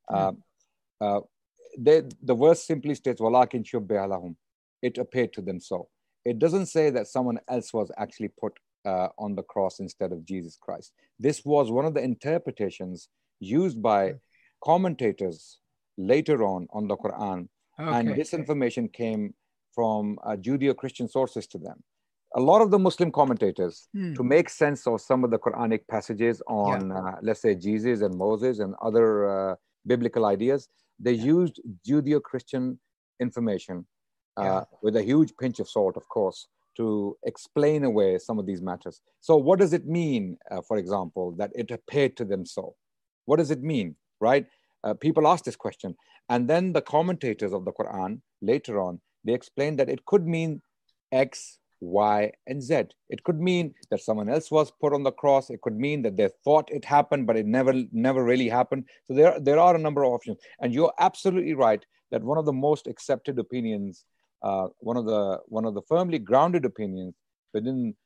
The verse simply states, "Walakin shubbiha lahum," it appeared to them so. It doesn't say that someone else was actually put on the cross instead of Jesus Christ. This was one of the interpretations used by commentators later on the Quran. And this information came from Judeo-Christian sources to them. A lot of the Muslim commentators, to make sense of some of the Quranic passages on, let's say, Jesus and Moses and other biblical ideas, they used Judeo-Christian information with a huge pinch of salt, of course, to explain away some of these matters. So what does it mean, for example, that it appeared to them so? What does it mean, right? People ask this question. And then the commentators of the Quran, later on, they explain that it could mean X, Y, and Z. It could mean that someone else was put on the cross. It could mean that they thought it happened, but it never really happened. So there are a number of options. And you're absolutely right that one of the most accepted opinions, one of the firmly grounded opinions within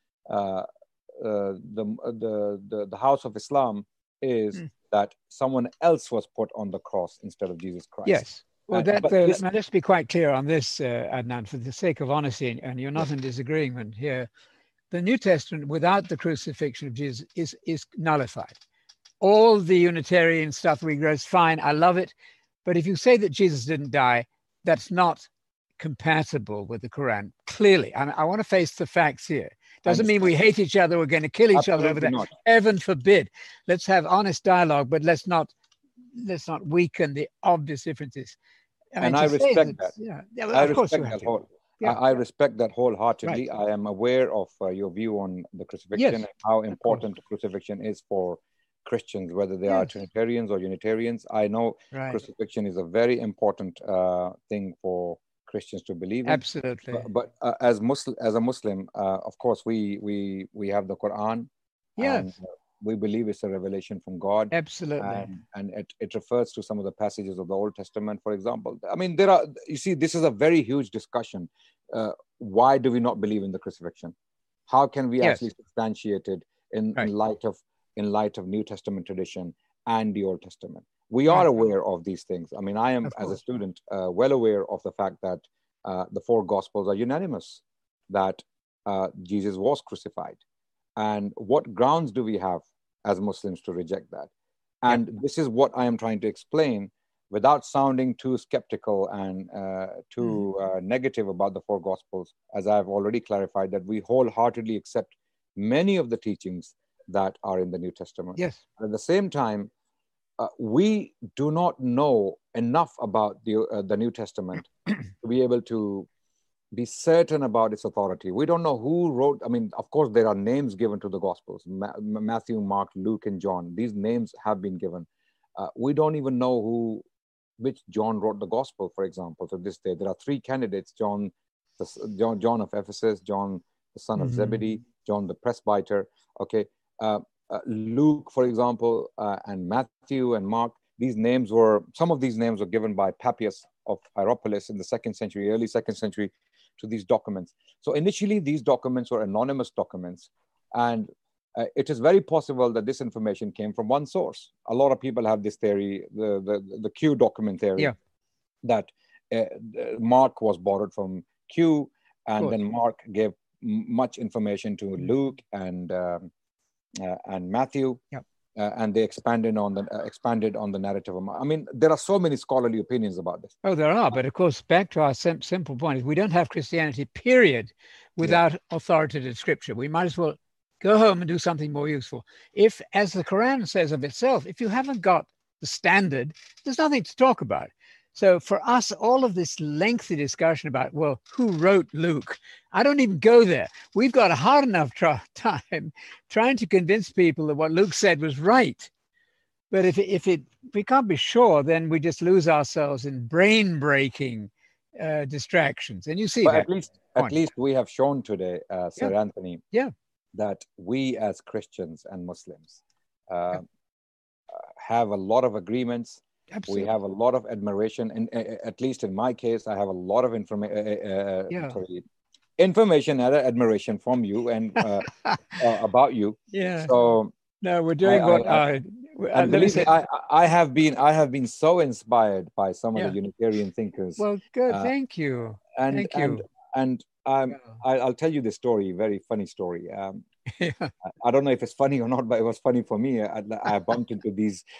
the House of Islam is that someone else was put on the cross instead of Jesus Christ. Yes. Well, let's be quite clear on this, Adnan, for the sake of honesty, and you're not in disagreement here. The New Testament, without the crucifixion of Jesus, is nullified. All the Unitarian stuff we go is fine. I love it. But if you say that Jesus didn't die, that's not compatible with the Quran. Clearly, I want to face the facts here. Doesn't mean we hate each other. We're going to kill each other over that. Not. Heaven forbid. Let's have honest dialogue, but let's not weaken the obvious differences. I respect that. I respect that wholeheartedly. Right. I am aware of your view on the crucifixion and how important the crucifixion is for Christians, whether they are Trinitarians or Unitarians. I know crucifixion is a very important thing for Christians to believe in. Absolutely. But as a Muslim, of course, we have the Quran. Yes. And we believe it's a revelation from God. Absolutely. And it refers to some of the passages of the Old Testament, for example. I mean, you see, this is a very huge discussion. Why do we not believe in the crucifixion? How can we actually substantiate it in light of New Testament tradition and the Old Testament? We are aware of these things. I mean, I am, as a student, well aware of the fact that the four Gospels are unanimous, that Jesus was crucified. And what grounds do we have as Muslims to reject that? And this is what I am trying to explain without sounding too skeptical and too negative about the four Gospels, as I've already clarified, that we wholeheartedly accept many of the teachings that are in the New Testament. Yes. At the same time, we do not know enough about the New Testament to be able to be certain about its authority. We don't know who wrote. I mean, of course, there are names given to the Gospels: Matthew, Mark, Luke, and John. These names have been given. We don't even know which John wrote the Gospel, for example. To this day, there are three candidates: John of Ephesus, John the son of Zebedee, John the presbyter. Okay, Luke, for example, and Matthew and Mark. Some of these names were given by Papias of Hierapolis in the early second century, to these documents. So initially, these documents were anonymous documents, and it is very possible that this information came from one source. A lot of people have this theory, the Q document theory, that Mark was borrowed from Q, and then Mark gave much information to Luke and Matthew. And they expanded on the narrative of Mark. I mean, there are so many scholarly opinions about this. Oh, there are. But of course, back to our simple point, is we don't have Christianity, period, without authoritative scripture. We might as well go home and do something more useful. If, as the Quran says of itself, if you haven't got the standard, there's nothing to talk about. So for us, all of this lengthy discussion about, well, who wrote Luke? I don't even go there. We've got a hard enough time trying to convince people that what Luke said was right. But if we can't be sure, then we just lose ourselves in brain-breaking distractions. And you see that. At least we have shown today, Sir Anthony, that we as Christians and Muslims have a lot of agreements. Absolutely. We have a lot of admiration, and at least in my case, I have a lot of information and admiration from you and about you. Yeah. So no, we're doing I have been so inspired by some of the Unitarian thinkers. Well, good. Thank you. Thank you. I'll tell you this story, very funny story. I don't know if it's funny or not, but it was funny for me. I bumped into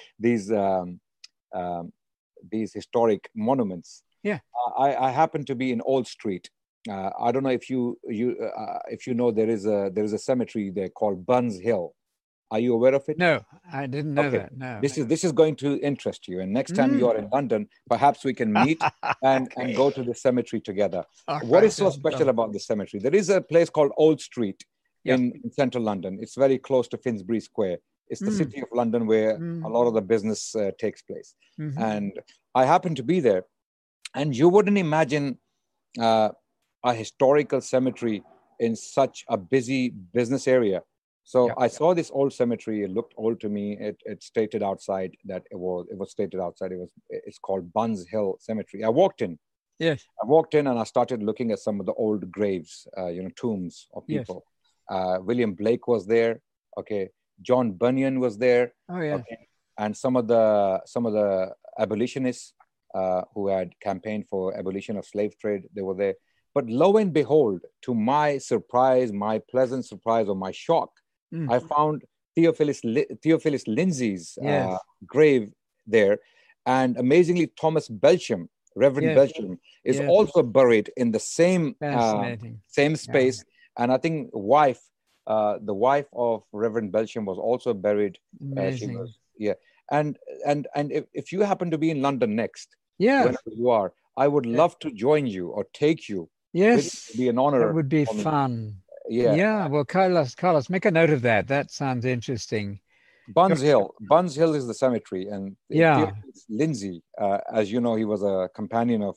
these historic monuments. I happen to be in Old Street. I don't know if you know, there is a cemetery there called Buns Hill. Are you aware of it? No, I didn't know that. No. This is going to interest you. And next time you are in London, perhaps we can meet and go to the cemetery together. What is so special about the cemetery? There is a place called Old Street in central London. It's very close to Finsbury Square. It's the city of London where a lot of the business takes place. And I happen to be there. And you wouldn't imagine a historical cemetery in such a busy business area. So I saw this old cemetery. It looked old to me. It stated outside that it's called Buns Hill Cemetery. I walked in. Yes. I walked in and I started looking at some of the old graves, tombs of people. William Blake was there. Okay. John Bunyan was there. Oh yeah. Okay. And some of the abolitionists who had campaigned for abolition of slave trade, they were there. But lo and behold, to my surprise, my pleasant surprise or my shock, I found Theophilus Lindsay's grave there. And amazingly, Thomas Belsham, Reverend Belsham, is also buried in the same space. And I think the wife of Reverend Belsham was also buried. Amazing. And if you happen to be in London next, whenever you are, I would love to join you or take you. Yes, it would be an honor. That would be fun. Well, Carlos, make a note of that. That sounds interesting. Buns Hill is the cemetery, and Lindsay, as you know, he was a companion of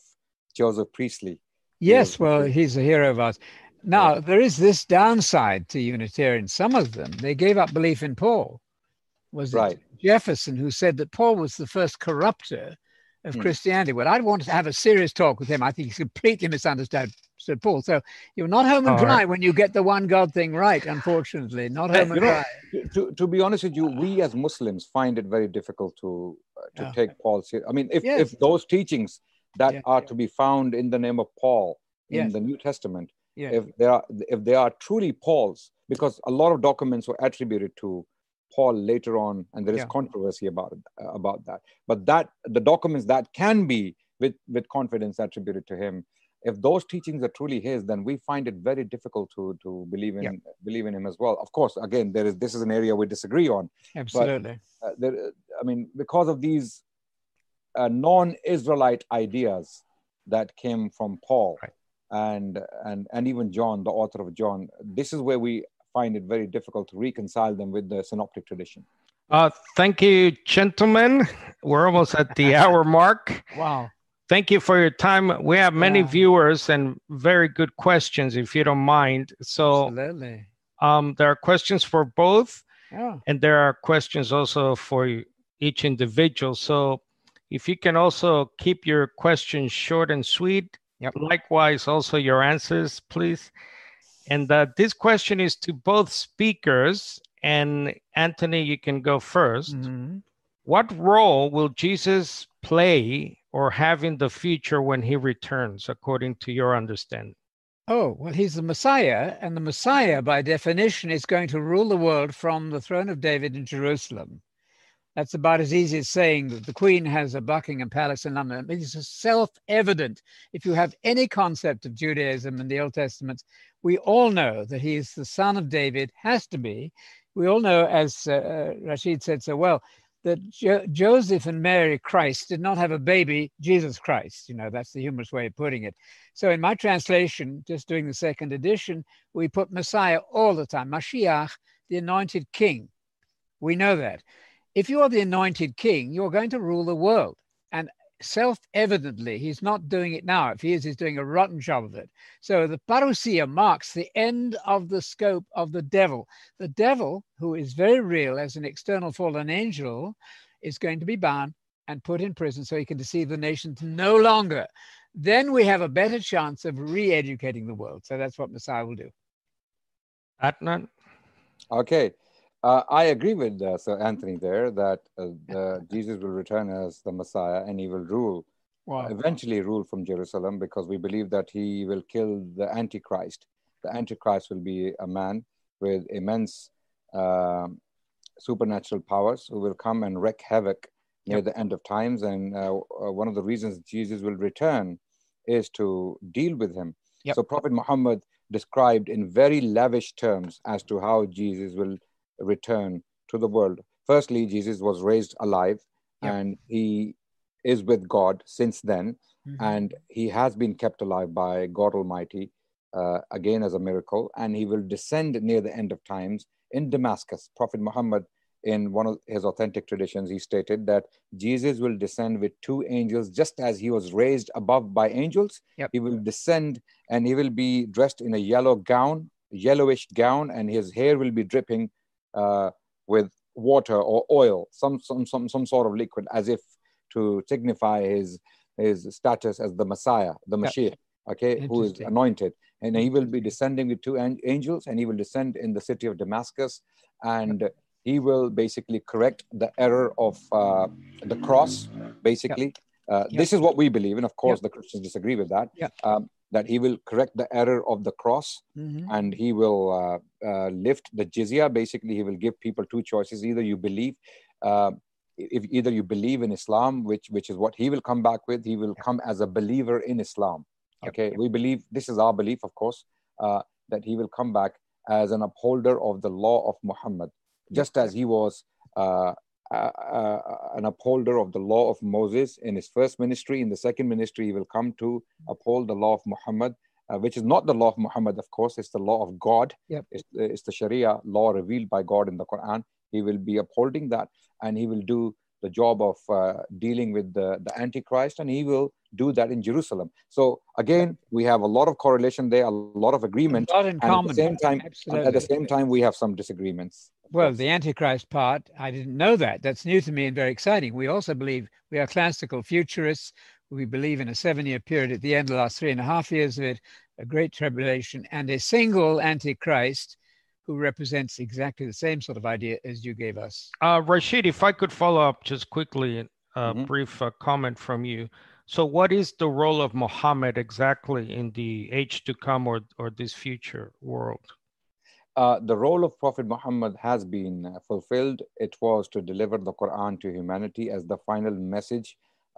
Joseph Priestley. Yes, well, he's a hero of ours. Now, there is this downside to Unitarians. Some of them, they gave up belief in Paul. Was it Jefferson who said that Paul was the first corrupter of Christianity? Well, I'd want to have a serious talk with him. I think he's completely misunderstood Paul. So you're not home and dry when you get the one God thing right, unfortunately. Not home and dry. To be honest with you, we as Muslims find it very difficult to take Paul seriously. I mean, if those teachings that are to be found in the name of Paul in the New Testament, if they are truly Paul's, because a lot of documents were attributed to Paul later on, and there is controversy about that. But the documents that can be with confidence attributed to him, if those teachings are truly his, then we find it very difficult to believe in him as well. Of course, again, this is an area we disagree on. Absolutely. But, because of these non-Israelite ideas that came from Paul and even John, the author of John, this is where we find it very difficult to reconcile them with the synoptic tradition. Thank you, gentlemen. We're almost at the hour mark. Wow. Thank you for your time. We have many viewers and very good questions, if you don't mind. So absolutely. There are questions for both, and there are questions also for each individual. So if you can also keep your questions short and sweet, likewise also your answers, please. And this question is to both speakers. And Anthony, you can go first. Mm-hmm. What role will Jesus play or have in the future when he returns, according to your understanding? Oh, well, he's the Messiah, and the Messiah, by definition, is going to rule the world from the throne of David in Jerusalem. That's about as easy as saying that the Queen has a Buckingham Palace in London. It's self-evident. If you have any concept of Judaism and the Old Testament, we all know that he is the son of David, has to be. We all know, as Rashid said so well, that Joseph and Mary Christ did not have a baby, Jesus Christ. You know, that's the humorous way of putting it. So in my translation, just doing the second edition, we put Messiah all the time. Mashiach, the anointed king. We know that. If you are the anointed king, you're going to rule the world. And self-evidently, he's not doing it now. If he is, he's doing a rotten job of it. So the parousia marks the end of the scope of the devil. The devil, who is very real as an external fallen angel, is going to be bound and put in prison so he can deceive the nations no longer. Then we have a better chance of re-educating the world. So that's what Messiah will do. Adnan? Okay. I agree with Sir Anthony there that Jesus will return as the Messiah and he will rule, eventually rule from Jerusalem, because we believe that he will kill the Antichrist. The Antichrist will be a man with immense supernatural powers who will come and wreak havoc near the end of times. And one of the reasons Jesus will return is to deal with him. So Prophet Muhammad described in very lavish terms as to how Jesus will return to the world. Firstly, Jesus was raised alive and he is with God since then, and he has been kept alive by God Almighty again as a miracle, and he will descend near the end of times in Damascus. Prophet Muhammad, in one of his authentic traditions, he stated that Jesus will descend with two angels, just as he was raised above by angels. He will descend and he will be dressed in a yellowish gown, and his hair will be dripping with water or oil, some sort of liquid, as if to signify his status as the Messiah, the Mashiach, who is anointed. And he will be descending with two angels, and he will descend in the city of Damascus, and he will basically correct the error of the cross, basically. This is what we believe, and of course the Christians disagree with that. That he will correct the error of the cross, and he will lift the jizya. Basically, he will give people two choices: either you believe, either you believe in Islam, which is what he will come back with. He will come as a believer in Islam. We believe, this is our belief, of course, that he will come back as an upholder of the law of Muhammad, just as he was an upholder of the law of Moses in his first ministry. In the second ministry, he will come to uphold the law of Muhammad, which is not the law of Muhammad, of course. It's the law of God. It's the Sharia law revealed by God in the Quran. He will be upholding that, and he will do the job of dealing with the Antichrist, and he will do that in Jerusalem. So again, we have a lot of correlation there, a lot of agreement, A lot in common. At the same time, we have some disagreements. Well, the Antichrist part, I didn't know that. That's new to me and very exciting. We also believe we are classical futurists. We believe in a 7-year period at the end of the last 3.5 years of it, a great tribulation, and a single Antichrist who represents exactly the same sort of idea as you gave us. Rashid, if I could follow up just quickly, a brief comment from you. So what is the role of Muhammad exactly in the age to come or this future world? The role of Prophet Muhammad has been fulfilled. It was to deliver the Quran to humanity as the final message.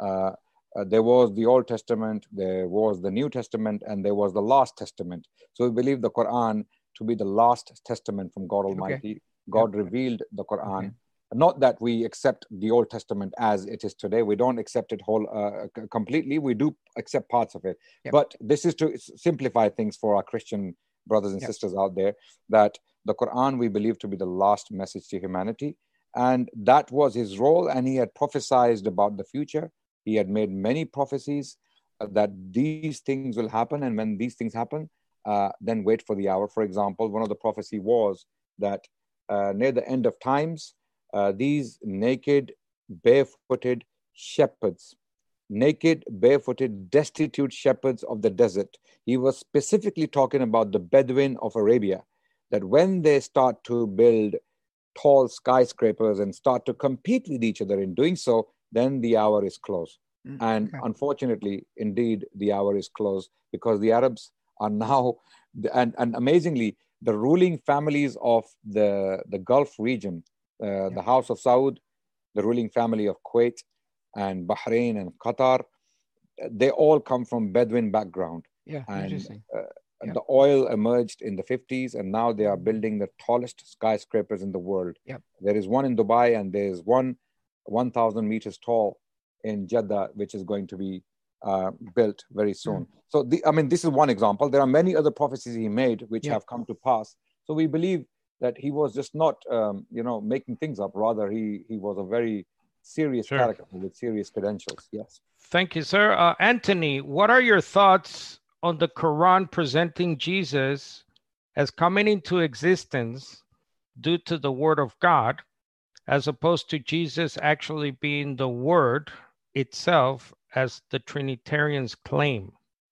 There was the Old Testament, there was the New Testament, and there was the last testament. So we believe the Quran to be the last testament from God Almighty. Okay. God revealed the Quran. Okay. Not that we accept the Old Testament as it is today. We don't accept it completely. We do accept parts of it. Yep. But this is to simplify things for our Christian brothers and sisters out there, that the Quran we believe to be the last message to humanity. And that was his role. And he had prophesied about the future. He had made many prophecies that these things will happen. And when these things happen, then wait for the hour. For example, one of the prophecy was that near the end of times, these naked, barefooted shepherds, naked, barefooted, destitute shepherds of the desert. He was specifically talking about the Bedouin of Arabia, that when they start to build tall skyscrapers and start to compete with each other in doing so, then the hour is close. And unfortunately, indeed, the hour is close, because the Arabs are now, and amazingly, the ruling families of the Gulf region, the House of Saud, the ruling family of Kuwait and Bahrain and Qatar, they all come from Bedouin background. Interesting. The oil emerged in the 50s, and now they are building the tallest skyscrapers in the world. There is one in Dubai, and there is one 1,000 meters tall in Jeddah, which is going to be built very soon. So, this is one example. There are many other prophecies he made which have come to pass. So we believe that he was just not, making things up. Rather, he was a very serious character with serious credentials. Yes. Thank you, sir. Anthony, what are your thoughts on the Quran presenting Jesus as coming into existence due to the word of God, as opposed to Jesus actually being the word itself, as the Trinitarians claim?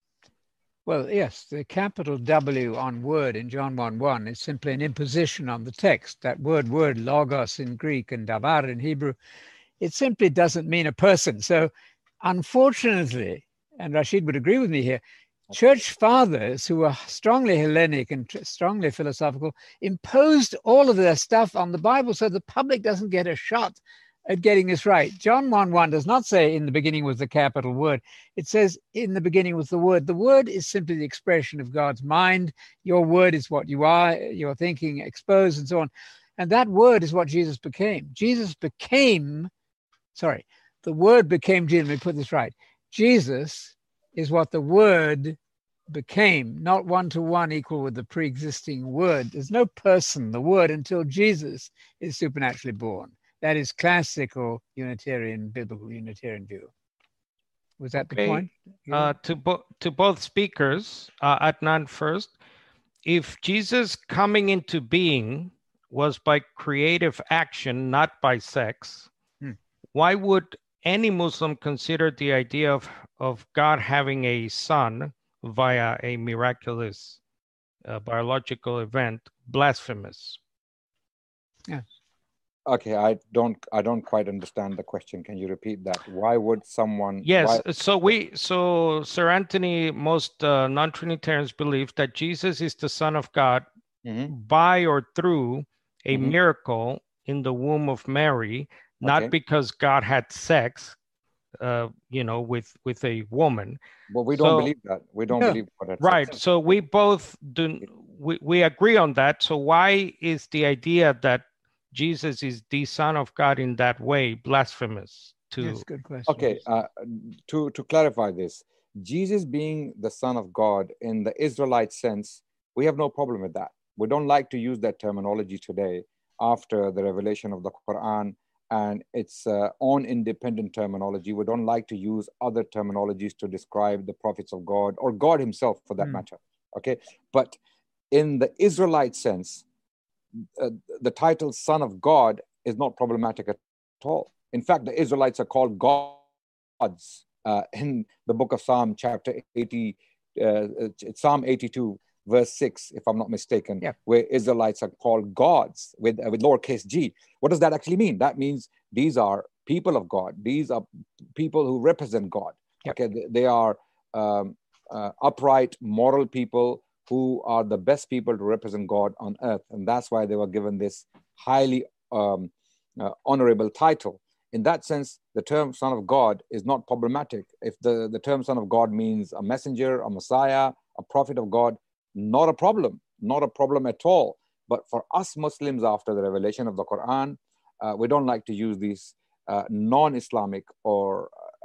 Well, yes, the capital W on word in John 1:1 is simply an imposition on the text. That word, logos in Greek and davar in Hebrew, it simply doesn't mean a person. So unfortunately, and Rashid would agree with me here, church fathers who were strongly Hellenic and strongly philosophical imposed all of their stuff on the Bible so the public doesn't get a shot at getting this right. John 1:1 does not say in the beginning was the capital word. It says in the beginning was the word. The word is simply the expression of God's mind. Your word is what you are, your thinking exposed, and so on. And that word is what Jesus became. The word became Jesus. Let me put this right. Jesus is what the word became, not one-to-one equal with the pre-existing word. There's no person, the word, until Jesus is supernaturally born. That is classical Unitarian, biblical Unitarian view. Was that the point? To both speakers, Adnan first, if Jesus coming into being was by creative action, not by sex, why would any Muslim consider the idea of God having a son via a miraculous biological event blasphemous? Yes. Okay, I don't quite understand the question. Can you repeat that? Why would someone? Yes. So Sir Anthony, most non-Trinitarians believe that Jesus is the Son of God by or through a miracle in the womb of Mary, not because God had sex, with a woman. But we don't believe that. We don't believe that. Right. So we both do. We agree on that. So why is the idea that Jesus is the Son of God in that way blasphemous? Yes, good question. Okay, to clarify this, Jesus being the Son of God in the Israelite sense, we have no problem with that. We don't like to use that terminology today after the revelation of the Quran and it's own independent terminology. We don't like to use other terminologies to describe the prophets of God or God himself for that matter. Okay. But in the Israelite sense, the title Son of God is not problematic at all. In fact, the Israelites are called gods in the book of Psalm chapter 80, Psalm 82, verse 6, if I'm not mistaken, where Israelites are called gods with lowercase g. What does that actually mean? That means these are people of God. These are people who represent God. Okay, they are upright, moral people who are the best people to represent God on earth. And that's why they were given this highly honorable title. In that sense, the term Son of God is not problematic. If the term Son of God means a messenger, a Messiah, a prophet of God, not a problem at all. But for us Muslims, after the revelation of the Quran, we don't like to use these non-Islamic or,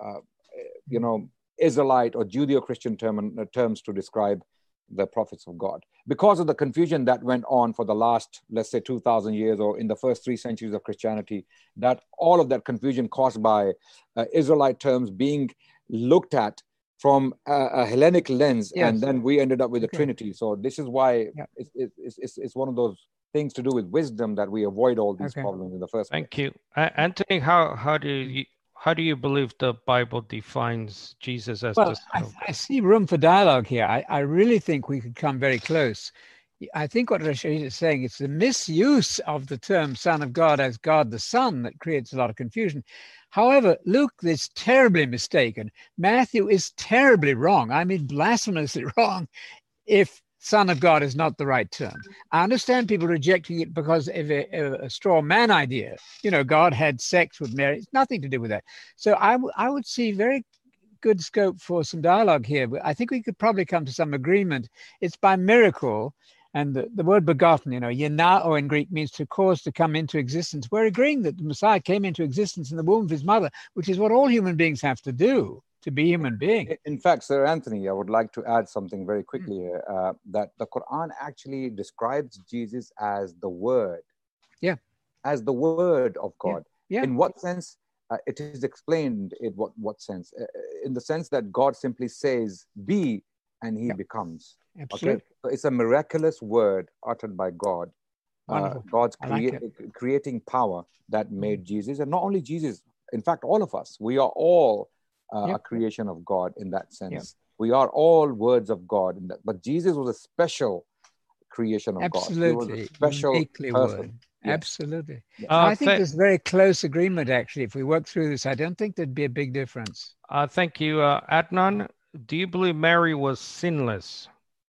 Israelite or Judeo-Christian terms to describe the prophets of God, because of the confusion that went on for the last, let's say, 2,000 years, or in the first 3 centuries of Christianity, that all of that confusion caused by Israelite terms being looked at from a Hellenic lens, and then we ended up with the Trinity. So this is why it's one of those things to do with wisdom that we avoid all these problems in the first place. Thank you. Anthony, how do you believe the Bible defines Jesus as the Son of God? I see room for dialogue here. I really think we could come very close. I think what Rashid is saying, it's the misuse of the term Son of God as God the Son that creates a lot of confusion. However, Luke is terribly mistaken. Matthew is terribly wrong. I mean, blasphemously wrong if Son of God is not the right term. I understand people rejecting it because of a straw man idea. God had sex with Mary. It's nothing to do with that. So I would see very good scope for some dialogue here. But I think we could probably come to some agreement. It's by miracle. And the word begotten, yenao in Greek means to cause to come into existence. We're agreeing that the Messiah came into existence in the womb of his mother, which is what all human beings have to do to be human beings. In fact, Sir Anthony, I would like to add something very quickly here, that the Quran actually describes Jesus as the Word. As the Word of God. In what sense? It is explained in what sense? In the sense that God simply says, be, and he becomes. Absolutely. Okay? So it's a miraculous word uttered by God. God's creating power that made Jesus, and not only Jesus, in fact, all of us. We are all a creation of God in that sense. We are all words of God. But Jesus was a special creation of God. He was a special person. Word. Absolutely. I think there's very close agreement, actually. If we work through this, I don't think there'd be a big difference. Thank you. Adnan, do you believe Mary was sinless?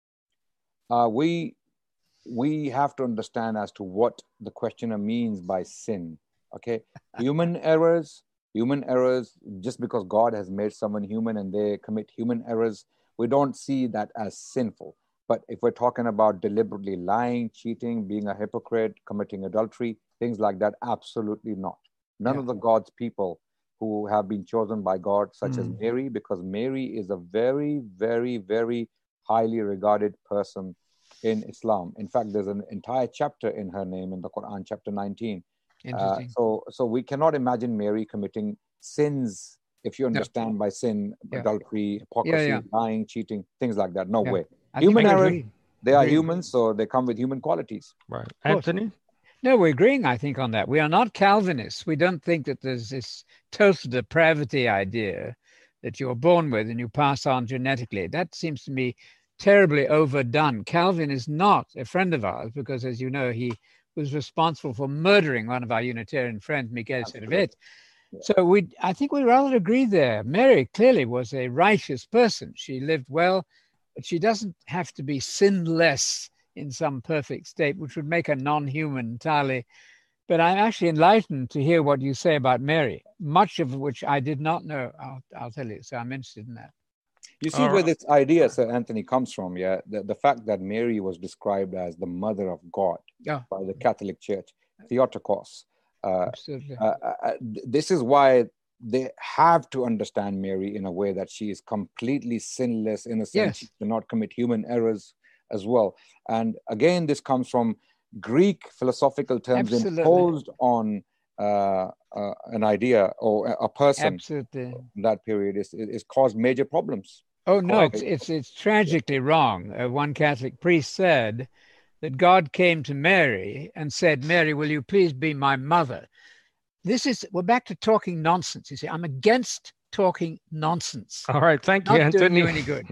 We have to understand as to what the questioner means by sin. Okay, human errors, just because God has made someone human and they commit human errors, we don't see that as sinful. But if we're talking about deliberately lying, cheating, being a hypocrite, committing adultery, things like that, absolutely not. None of the God's people who have been chosen by God, such as Mary, because Mary is a very, very, very highly regarded person in Islam. In fact, there's an entire chapter in her name in the Quran, chapter 19. So we cannot imagine Mary committing sins, if you understand by sin, adultery, hypocrisy, lying, cheating, things like that. No way. Human errors, they are humans, so they come with human qualities. Right. Anthony? No, we're agreeing, I think, on that. We are not Calvinists. We don't think that there's this total depravity idea that you're born with and you pass on genetically. That seems to me terribly overdone. Calvin is not a friend of ours because, as you know, he was responsible for murdering one of our Unitarian friends, Miguel Servet. So I think we rather agree there. Mary clearly was a righteous person. She lived well, but she doesn't have to be sinless in some perfect state, which would make her non-human entirely. But I'm actually enlightened to hear what you say about Mary, much of which I did not know. I'll tell you. So I'm interested in that. You see where this idea, Sir Anthony, comes from, the fact that Mary was described as the mother of God by the Catholic Church, Theotokos. Absolutely. This is why they have to understand Mary in a way that she is completely sinless, in a sense. She cannot commit human errors as well. And again, this comes from Greek philosophical terms imposed on an idea or a person Absolutely. in that period is caused major problems. Oh no, it's tragically wrong. One Catholic priest said that God came to Mary and said, "Mary, will you please be my mother?" We're back to talking nonsense. You see, I'm against talking nonsense. All right, thank you, Not doing Anthony. you any good.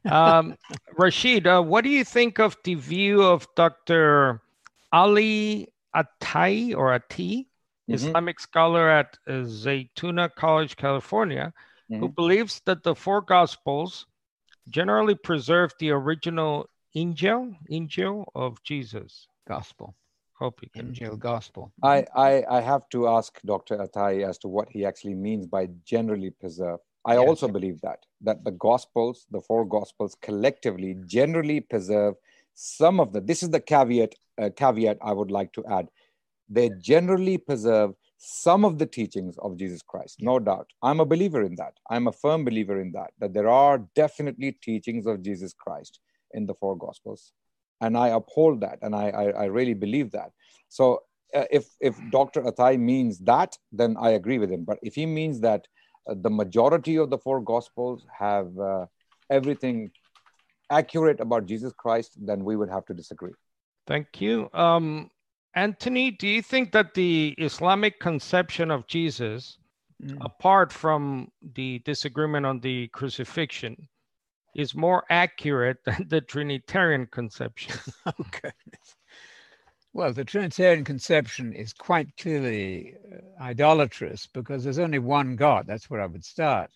Rashid, what do you think of the view of Dr. Ali Atai or Ati, Islamic scholar at Zaytuna College, California, who believes that the four Gospels generally preserve the original Injil of Jesus? Gospel. Hope you can. Injil Gospel. I have to ask Dr. Atai as to what he actually means by generally preserve. I also believe that the Gospels, the four Gospels collectively generally preserve some of this is the caveat I would like to add. They generally preserve some of the teachings of Jesus Christ, no doubt. I'm a believer in that. I'm a firm believer in that there are definitely teachings of Jesus Christ in the four Gospels. And I uphold that, and I really believe that. So if Dr. Atai means that, then I agree with him. But if he means that the majority of the four Gospels have everything accurate about Jesus Christ, then we would have to disagree. Thank you. Anthony, do you think that the Islamic conception of Jesus, apart from the disagreement on the crucifixion, is more accurate than the Trinitarian conception? Okay. Well, the Trinitarian conception is quite clearly idolatrous because there's only one God. That's where I would start.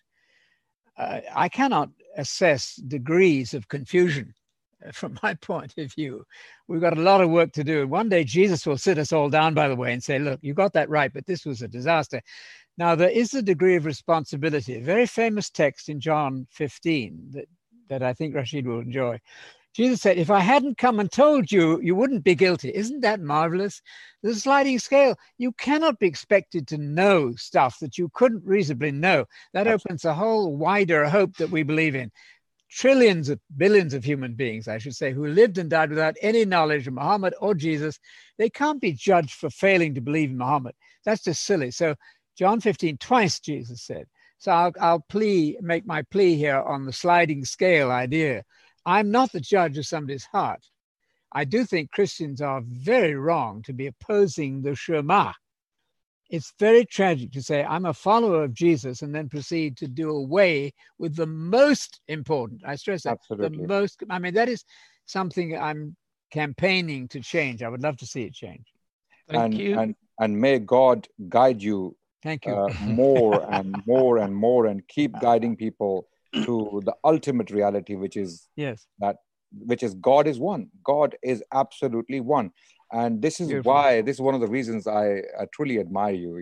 I cannot assess degrees of confusion from my point of view. We've got a lot of work to do. One day Jesus will sit us all down, by the way, and say, look, you got that right, but this was a disaster. Now, there is a degree of responsibility. A very famous text in John 15 that I think Rashid will enjoy. Jesus said, if I hadn't come and told you, you wouldn't be guilty. Isn't that marvelous? There's a sliding scale. You cannot be expected to know stuff that you couldn't reasonably know. That opens a whole wider hope that we believe in. Billions of human beings, I should say, who lived and died without any knowledge of Muhammad or Jesus, they can't be judged for failing to believe in Muhammad. That's just silly. So John 15, twice Jesus said. So I'll make my plea here on the sliding scale idea. I'm not the judge of somebody's heart. I do think Christians are very wrong to be opposing the Shema. It's very tragic to say, I'm a follower of Jesus and then proceed to do away with the most important. I stress that. Absolutely. That is something I'm campaigning to change. I would love to see it change. Thank you. And may God guide you. Thank you. More and more and more, and keep guiding people to the ultimate reality, which is God is one. God is absolutely one. And this is Beautiful. why, this is one of the reasons I truly admire you,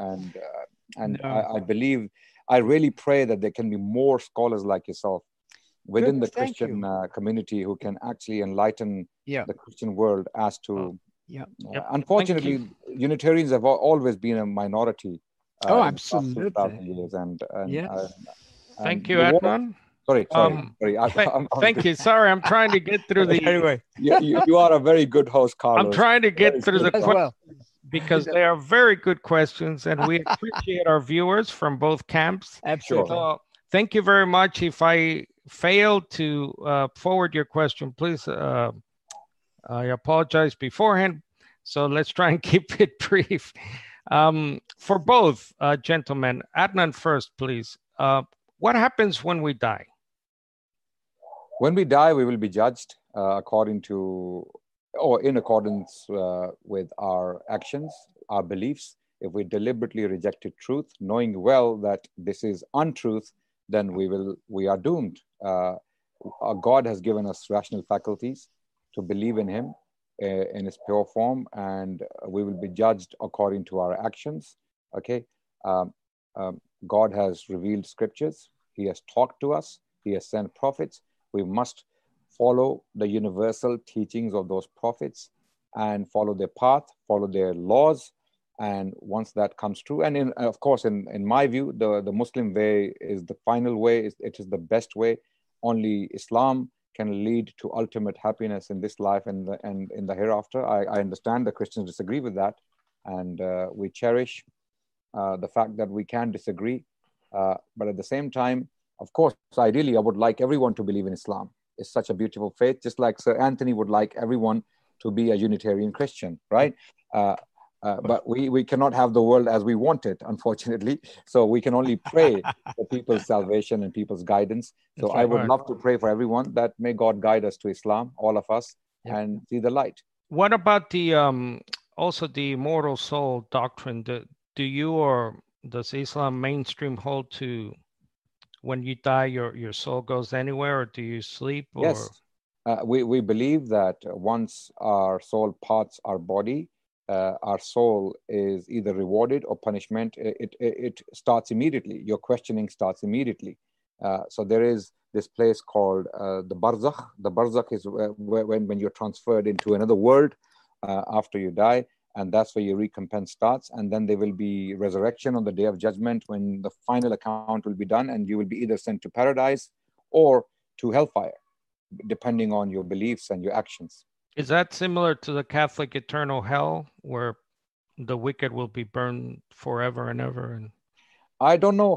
I believe, I really pray that there can be more scholars like yourself within the Christian community who can actually enlighten the Christian world as to, unfortunately, Unitarians have always been a minority. Absolutely. Years, Thank you, Adnan. Sorry. Thank you. Sorry, I'm trying to get through the. Anyway, you are a very good host, Carlos. I'm trying to get through the questions because they are very good questions, and we appreciate our viewers from both camps. Absolutely. So, thank you very much. If I failed to forward your question, please, I apologize beforehand. So let's try and keep it brief. For both gentlemen, Adnan first, please. What happens when we die? When we die, we will be judged according to, or in accordance with our actions, our beliefs. If we deliberately rejected truth, knowing well that this is untruth, then we are doomed. God has given us rational faculties to believe in Him in His pure form, and we will be judged according to our actions. Okay. God has revealed scriptures. He has talked to us. He has sent prophets. We must follow the universal teachings of those prophets and follow their path, follow their laws. And once that comes true, and of course, in my view, the Muslim way is the final way. It is the best way. Only Islam can lead to ultimate happiness in this life and in the hereafter. I understand the Christians disagree with that, and we cherish the fact that we can disagree. But at the same time, of course, ideally, I would like everyone to believe in Islam. It's such a beautiful faith, just like Sir Anthony would like everyone to be a Unitarian Christian, right? But we cannot have the world as we want it, unfortunately. So we can only pray for people's salvation and people's guidance. So I would love to pray for everyone that may God guide us to Islam, all of us, and see the light. What about the also the immortal soul doctrine? Do you or does Islam mainstream hold to when you die, your soul goes anywhere, or do you sleep? Or? Yes, we believe that once our soul parts our body, our soul is either rewarded or punishment. It starts immediately. Your questioning starts immediately. So there is this place called the barzakh. The barzakh is when you're transferred into another world after you die, and that's where your recompense starts. And then there will be resurrection on the day of judgment when the final account will be done, and you will be either sent to paradise or to hellfire, depending on your beliefs and your actions. Is that similar to the Catholic eternal hell, where the wicked will be burned forever and ever? And I don't know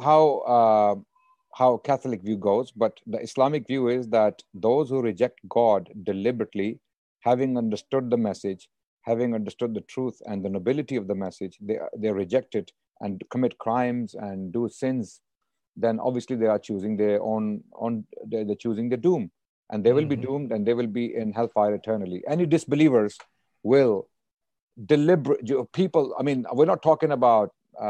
how Catholic view goes, but the Islamic view is that those who reject God deliberately, having understood the message, having understood the truth and the nobility of the message, they reject it and commit crimes and do sins. Then obviously they are choosing their they're choosing the doom. And they will be doomed, and they will be in hellfire eternally. Any disbelievers will people. I mean, we're not talking about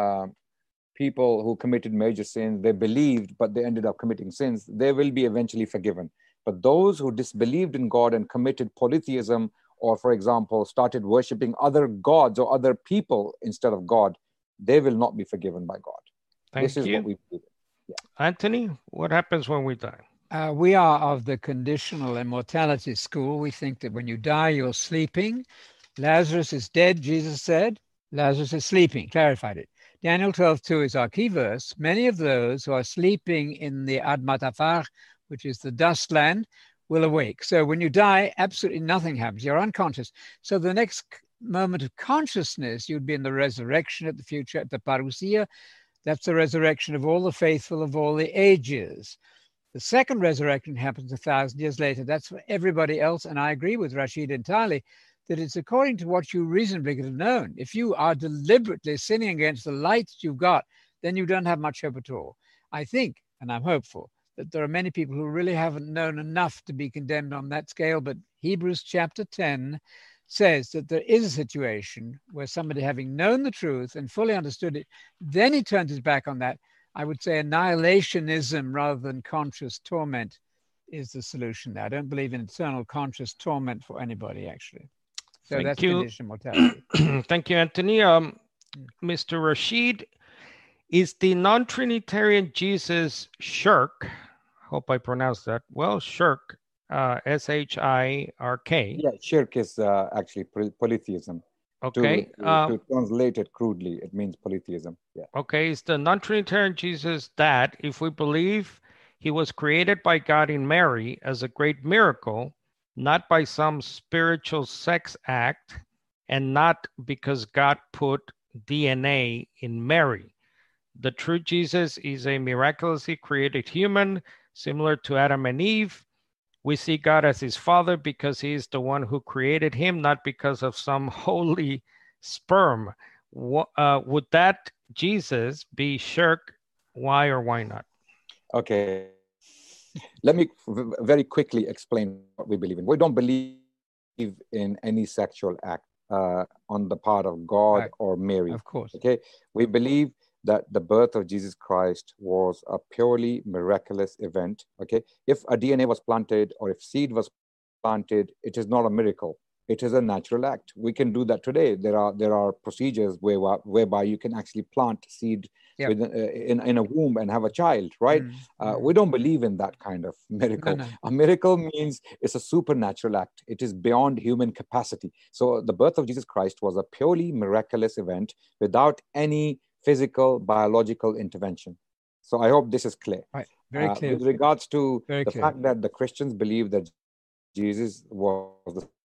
people who committed major sins. They believed, but they ended up committing sins. They will be eventually forgiven. But those who disbelieved in God and committed polytheism, or, for example, started worshiping other gods or other people instead of God, they will not be forgiven by God. This is what we believe. Yeah. Anthony, what happens when we die? We are of the conditional immortality school. We think that when you die, you're sleeping. Lazarus is dead, Jesus said. Lazarus is sleeping, clarified it. Daniel 12:2 is our key verse. Many of those who are sleeping in the Admat Afar, which is the dust land, will awake. So when you die, absolutely nothing happens. You're unconscious. So the next moment of consciousness, you'd be in the resurrection at the future, at the parousia. That's the resurrection of all the faithful of all the ages. The second resurrection happens 1,000 years later. That's for everybody else. And I agree with Rashid entirely that it's according to what you reasonably could have known. If you are deliberately sinning against the light you've got, then you don't have much hope at all. I think, and I'm hopeful, that there are many people who really haven't known enough to be condemned on that scale. But Hebrews chapter 10 says that there is a situation where somebody, having known the truth and fully understood it, then he turns his back on that. I would say annihilationism rather than conscious torment is the solution there. I don't believe in eternal conscious torment for anybody, actually. So that's conditional mortality. Thank you, Anthony. Mr. Rashid, is the non-Trinitarian Jesus Shirk, hope I pronounced that well, Shirk, S-H-I-R-K. Yeah, Shirk is actually polytheism. Okay. To translate it crudely, it means polytheism. Yeah. Okay. Is the non-Trinitarian Jesus that, if we believe he was created by God in Mary as a great miracle, not by some spiritual sex act, and not because God put DNA in Mary, the true Jesus is a miraculously created human, similar to Adam and Eve. We see God as his father because he is the one who created him, not because of some holy sperm. Would that Jesus be Shirk? Why or why not? Okay. Let me very quickly explain what we believe in. We don't believe in any sexual act on the part of God or Mary. Of course. Okay. We believe that the birth of Jesus Christ was a purely miraculous event. Okay. If a DNA was planted or if seed was planted, it is not a miracle. It is a natural act. We can do that today. There are procedures whereby you can actually plant seed in a womb and have a child, right? We don't believe in that kind of miracle. No. A miracle means it's a supernatural act. It is beyond human capacity. So the birth of Jesus Christ was a purely miraculous event without any physical, biological intervention. So I hope this is clear. Right. Very clear. With regards to fact that the Christians believe that Jesus was the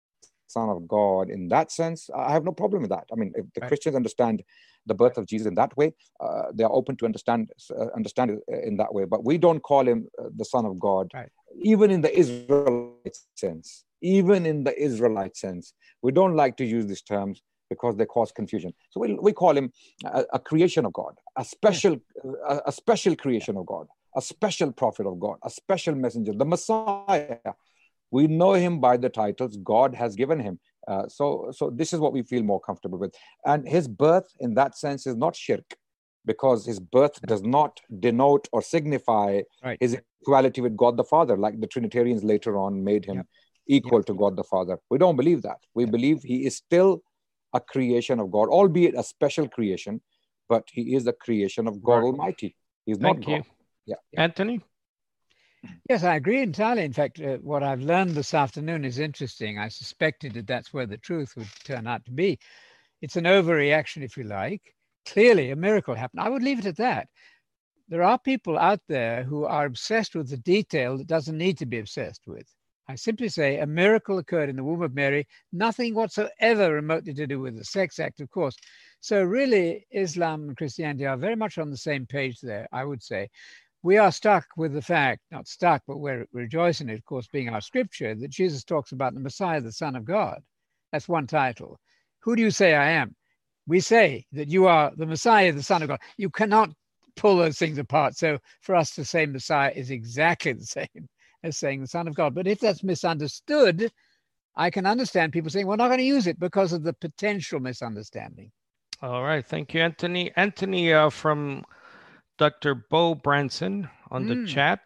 Son of God in that sense, I have no problem with that. I mean, if the Right. Christians understand the birth of Jesus in that way, they are open to understand it in that way. But we don't call him the Son of God, Right. even in the Israelite sense. Even in the Israelite sense, we don't like to use these terms because they cause confusion. So we call him a creation of God, a special creation of God, a special prophet of God, a special messenger, the Messiah. We know him by the titles God has given him. So this is what we feel more comfortable with. And his birth in that sense is not shirk, because his birth does not denote or signify Right. his equality with God the Father, like the Trinitarians later on made him equal to God the Father. We don't believe that. We believe he is still a creation of God, albeit a special creation, but he is a creation of God Almighty. He's not Thank God. you. Yeah. Anthony? Yes, I agree entirely. In fact, what I've learned this afternoon is interesting. I suspected that that's where the truth would turn out to be. It's an overreaction, if you like. Clearly, a miracle happened. I would leave it at that. There are people out there who are obsessed with the detail that doesn't need to be obsessed with. I simply say a miracle occurred in the womb of Mary, nothing whatsoever remotely to do with the sex act, of course. So really, Islam and Christianity are very much on the same page there, I would say. We are stuck with the fact, not stuck, but we're rejoicing, of course, being our scripture, that Jesus talks about the Messiah, the Son of God. That's one title. Who do you say I am? We say that you are the Messiah, the Son of God. You cannot pull those things apart. So for us to say Messiah is exactly the same as saying the Son of God. But if that's misunderstood, I can understand people saying, we're not going to use it because of the potential misunderstanding. All right. Thank you, Anthony. Anthony, from Dr. Bo Branson on the chat.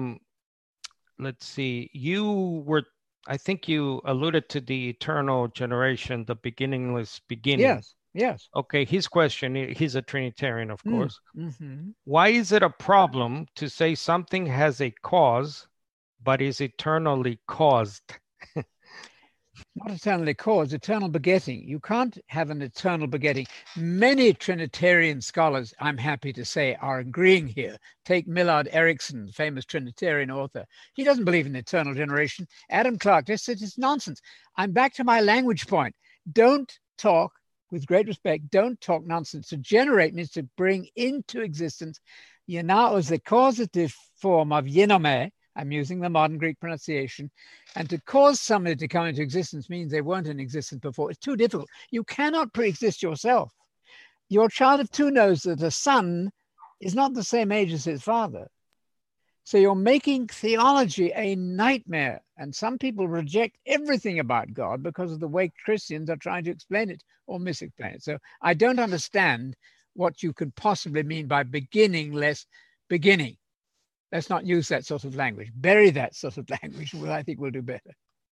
Let's see. I think you alluded to the eternal generation, the beginningless beginning. Yes. Okay. His question, he's a Trinitarian, of course. Why is it a problem to say something has a cause, but is eternally caused? Not eternally caused, eternal begetting. You can't have an eternal begetting. Many Trinitarian scholars, I'm happy to say, are agreeing here. Take Millard Erickson, the famous Trinitarian author. He doesn't believe in eternal generation. Adam Clark just said it's nonsense. I'm back to my language point. Don't talk, with great respect, don't talk nonsense. To generate means to bring into existence. Yenao is the causative form of yenome. I'm using the modern Greek pronunciation. And to cause somebody to come into existence means they weren't in existence before. It's too difficult. You cannot pre-exist yourself. Your child of 2 knows that a son is not the same age as his father. So you're making theology a nightmare. And some people reject everything about God because of the way Christians are trying to explain it or misexplain it. So I don't understand what you could possibly mean by beginningless beginning. Let's not use that sort of language. Bury that sort of language. Well, I think we'll do better.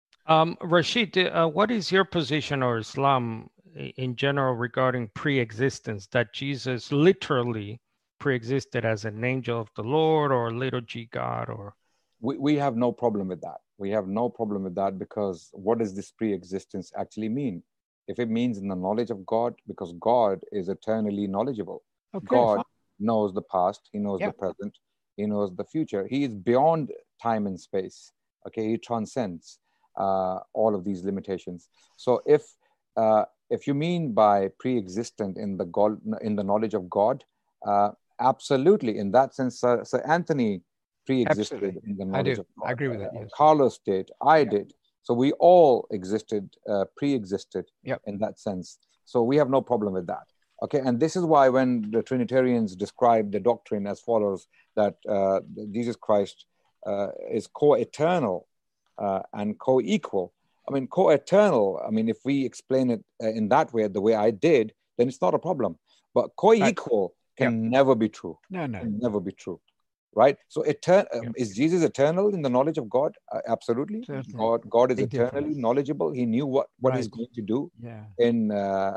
Rashid, what is your position or Islam in general regarding pre-existence, that Jesus literally pre-existed as an angel of the Lord or little g God? Or we have no problem with that. We have no problem with that, because what does this pre-existence actually mean? If it means in the knowledge of God, because God is eternally knowledgeable. Okay, God knows the past, he knows the present, he knows the future. He is beyond time and space. Okay, he transcends all of these limitations. So if you mean by pre-existent in the knowledge of God, absolutely. In that sense, Sir Anthony pre-existed in the knowledge of God. I agree with that. Yes. Carlos did. I did. So we all existed, pre-existed in that sense. So we have no problem with that. Okay, and this is why when the Trinitarians describe the doctrine as follows, that Jesus Christ is co-eternal and co-equal. I mean, co-eternal, I mean, if we explain it in that way, the way I did, then it's not a problem. But co-equal can never be true. No. Can never be true. Right? So is Jesus eternal in the knowledge of God? Absolutely. God is eternally knowledgeable. He knew what he's going to do in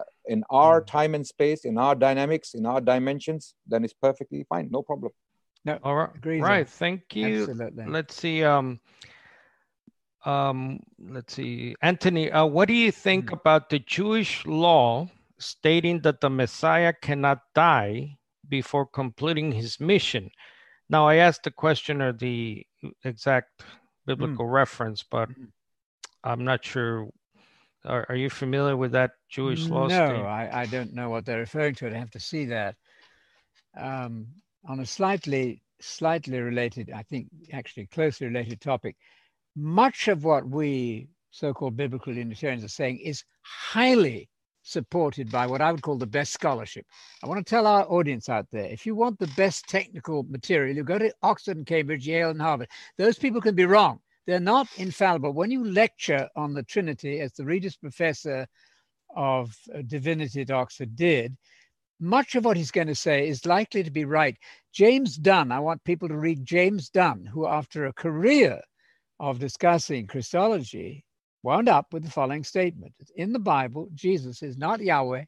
our time and space, in our dynamics, in our dimensions. Then it's perfectly fine. No problem. No, all right. Agreed. Right. Thank you. Absolutely. Let's see. Anthony, what do you think about the Jewish law stating that the Messiah cannot die before completing his mission? Now, I asked the questioner the exact biblical reference, but I'm not sure Are you familiar with that Jewish law? No, I don't know what they're referring to. I'd have to see that. On a slightly related, I think actually closely related topic, much of what we so-called biblical Unitarians are saying is highly supported by what I would call the best scholarship. I want to tell our audience out there, if you want the best technical material, you go to Oxford and Cambridge, Yale and Harvard. Those people can be wrong. They're not infallible. When you lecture on the Trinity, as the Regius Professor of Divinity at Oxford did, much of what he's going to say is likely to be right. James Dunn, I want people to read James Dunn, who after a career of discussing Christology, wound up with the following statement. In the Bible, Jesus is not Yahweh,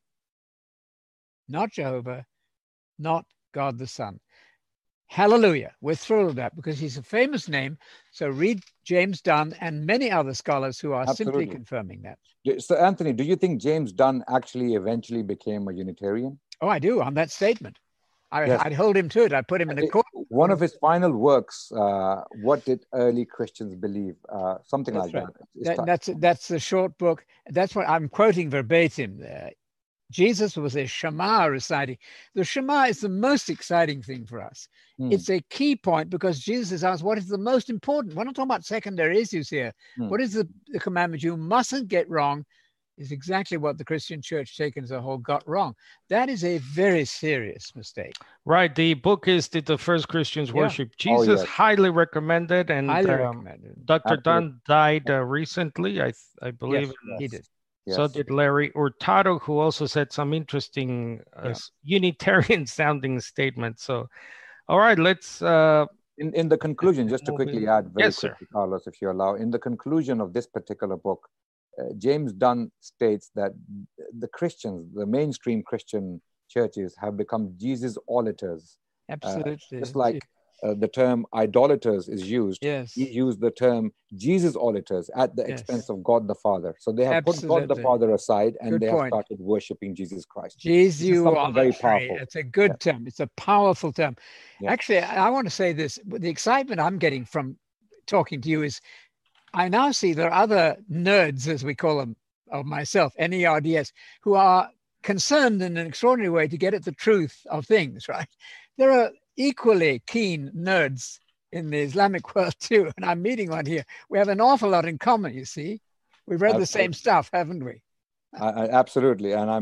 not Jehovah, not God the Son. Hallelujah. We're thrilled with that because he's a famous name. So read James Dunn and many other scholars who are simply confirming that. So Anthony, do you think James Dunn actually eventually became a Unitarian? Oh, I do, on that statement. I'd hold him to it. I'd put him in the court. One of his final works, What Did Early Christians Believe? Something like that. That's the short book. That's what I'm quoting verbatim there. Jesus was a Shema reciting. The Shema is the most exciting thing for us. It's a key point because Jesus is asked, what is the most important? We're not talking about secondary issues here. What is the commandment you mustn't get wrong? Is exactly what the Christian church taken as a whole got wrong. That is a very serious mistake. Right. The book is Did the First Christians Worship Jesus? Highly recommended. And highly recommended. Dr. Dunn died recently, I believe. Yes, he did. Yes. So did Larry Hurtado, who also said some interesting Unitarian sounding statements. So, all right, let's... in the conclusion, just to quickly add very quickly, sir. Carlos, if you allow, in the conclusion of this particular book, James Dunn states that the Christians, the mainstream Christian churches have become Jesus auditors. Absolutely. Just like the term idolaters is used, he used the term Jesus auditors at the expense of God the Father. So they have put God the Father aside and they have started worshiping Jesus Christ. Jesus, very powerful. It's a good term. It's a powerful term. Actually, I want to say this. The excitement I'm getting from talking to you is I now see there are other nerds, as we call them, of myself, NERDS, who are concerned in an extraordinary way to get at the truth of things, right? There are equally keen nerds in the Islamic world too, and I'm meeting one here. We have an awful lot in common, you see. We've read the same stuff, haven't we? Absolutely, and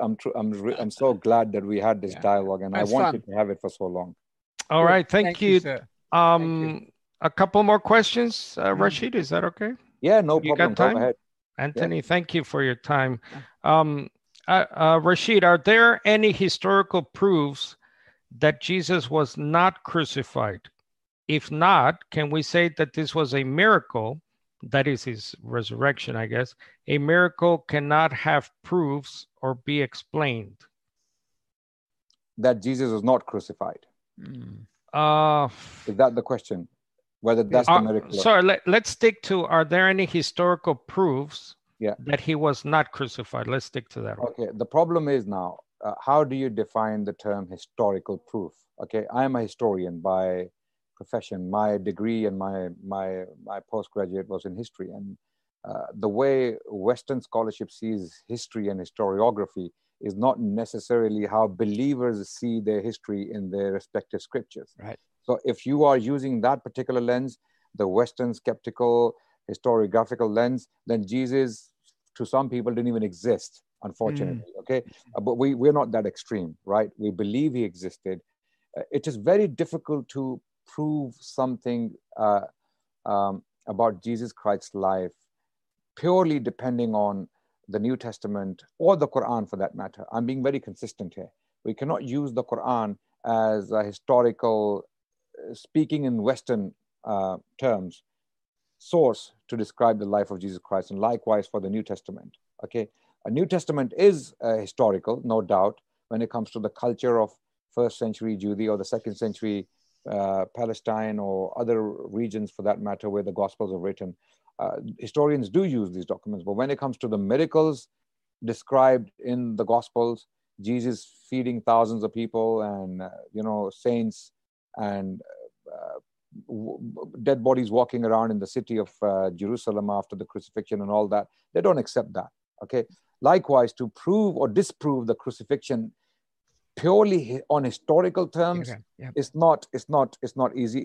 I'm so glad that we had this dialogue, and I wanted to have it for so long. All right, thank you. Sir. A couple more questions, Rashid. Is that okay? Yeah, no problem. You got time? Go ahead. Anthony, thank you for your time. Rashid, are there any historical proofs that Jesus was not crucified? If not, can we say that this was a miracle? That is his resurrection, I guess. A miracle cannot have proofs or be explained. That Jesus was not crucified. Is that the question? Whether that's the miracle? Sorry, let's stick to, are there any historical proofs that he was not crucified? Let's stick to that. Okay, the problem is now, how do you define the term historical proof? Okay, I am a historian by profession. My degree and my postgraduate was in history. And the way Western scholarship sees history and historiography is not necessarily how believers see their history in their respective scriptures. Right. So if you are using that particular lens, the Western skeptical historiographical lens, then Jesus, to some people, didn't even exist, unfortunately. Okay, but we're not that extreme, right? We believe he existed. It is very difficult to prove something about Jesus Christ's life purely depending on the New Testament or the Quran, for that matter. I'm being very consistent here. We cannot use the Quran as a historical, speaking in Western terms, source to describe the life of Jesus Christ, and likewise for the New Testament. Okay, a New Testament is historical, no doubt, when it comes to the culture of first century Judea or the second century Palestine or other regions, for that matter, where the Gospels are written. Historians do use these documents, but when it comes to the miracles described in the Gospels, Jesus feeding thousands of people, and saints and dead bodies walking around in the city of Jerusalem after the crucifixion and all that, they don't accept that. Okay. Likewise, to prove or disprove the crucifixion purely on historical terms, Okay. Yeah. it's not easy.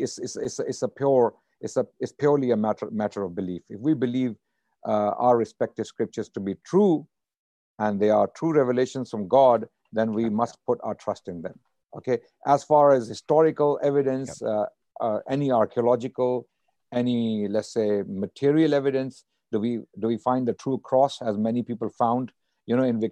It's purely a matter of belief. If we believe our respective scriptures to be true, and they are true revelations from God, then we must put our trust in them. Okay. As far as historical evidence, any archaeological, any, let's say, material evidence, do we find the true cross, as many people found? You know, in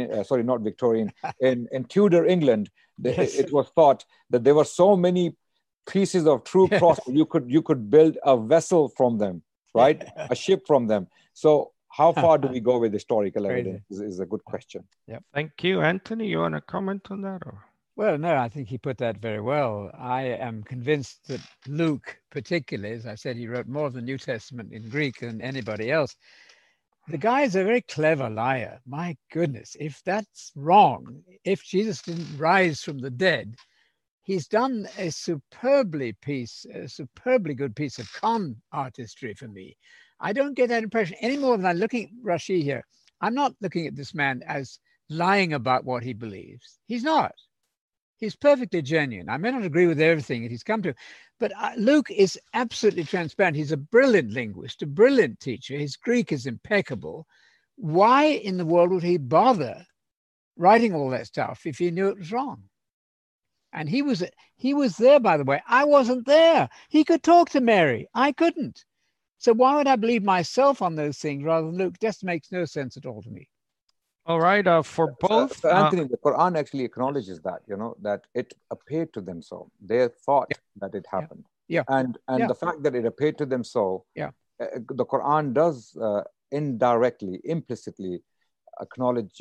in Tudor England, Yes. it was thought that there were so many pieces of true cross, you could build a vessel from them, right? A ship from them. So how far do we go with historical evidence is a good question. Yep. Thank you. Anthony, you want to comment on that? Or? Well, no, I think he put that very well. I am convinced that Luke, particularly, as I said, he wrote more of the New Testament in Greek than anybody else. The guy is a very clever liar. My goodness, if that's wrong, if Jesus didn't rise from the dead, he's done a superbly good piece of con artistry for me. I don't get that impression any more than I'm looking at Rashid here. I'm not looking at this man as lying about what he believes. He's not. He's perfectly genuine. I may not agree with everything that he's come to, but Luke is absolutely transparent. He's a brilliant linguist, a brilliant teacher. His Greek is impeccable. Why in the world would he bother writing all that stuff if he knew it was wrong? And he was there, by the way. I wasn't there. He could talk to Mary. I couldn't. So why would I believe myself on those things rather than Luke? Just makes no sense at all to me. All right. For both. So Anthony, the Quran actually acknowledges that, that it appeared to them so. They thought that it happened. Yeah. And the fact that it appeared to them so, the Quran does indirectly, implicitly acknowledge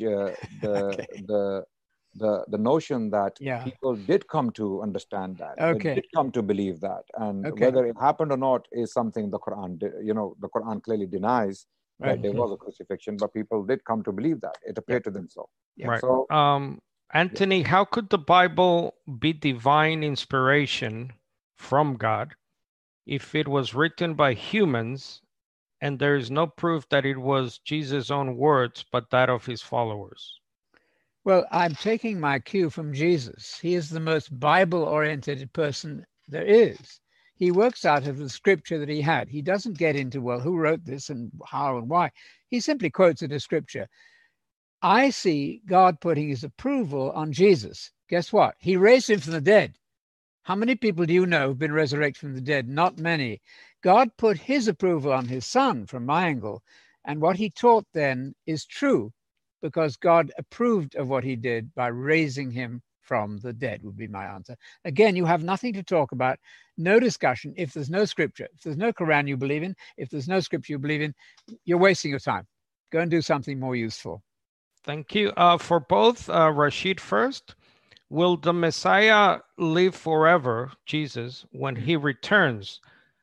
the notion that people did come to understand that, they did come to believe that, and whether it happened or not is something the Quran, the Quran clearly denies that there was a crucifixion, but people did come to believe that it appeared to them so. Right. So, Anthony, how could the Bible be divine inspiration from God if it was written by humans and there is no proof that it was Jesus' own words, but that of his followers? Well, I'm taking my cue from Jesus. He is the most Bible-oriented person there is. He works out of the scripture that he had. He doesn't get into, well, who wrote this and how and why. He simply quotes it as scripture. I see God putting his approval on Jesus. Guess what? He raised him from the dead. How many people do you know who've been resurrected from the dead? Not many. God put his approval on his son from my angle. And what he taught then is true, because God approved of what he did by raising him from the dead, would be my answer. Again, you have nothing to talk about, no discussion. If there's no scripture, if there's no Quran you believe in, if there's no scripture you believe in, you're wasting your time. Go and do something more useful. Thank you. For both, Rashid first, will the Messiah live forever, Jesus, when he returns?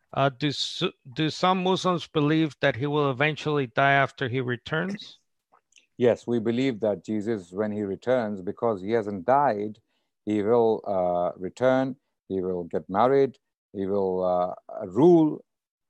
Do some Muslims believe that he will eventually die after he returns? Yes, we believe that Jesus, when he returns, because he hasn't died, he will return, he will get married, he will rule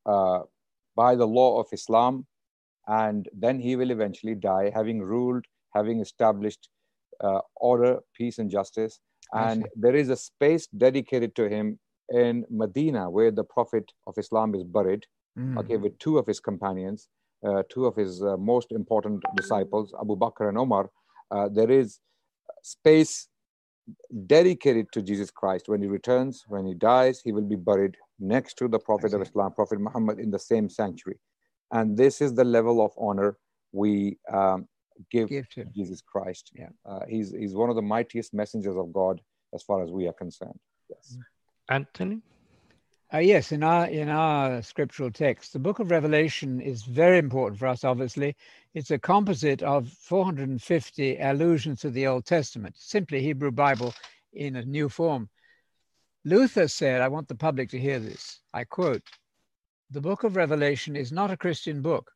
by the law of Islam, and then he will eventually die, having ruled, having established order, peace, and justice. And there is a space dedicated to him in Medina, where the Prophet of Islam is buried, with two of his companions. Two of his most important disciples, Abu Bakr and Omar. There is space dedicated to Jesus Christ. When he returns, when he dies, he will be buried next to the Prophet of Islam, Prophet Muhammad, in the same sanctuary. And this is the level of honor we give to Jesus Christ. He's one of the mightiest messengers of God as far as we are concerned. Yes. Anthony? Yes, in our scriptural text, the book of Revelation is very important for us, obviously. It's a composite of 450 allusions to the Old Testament, simply Hebrew Bible in a new form. Luther said, I want the public to hear this, I quote, "The book of Revelation is not a Christian book."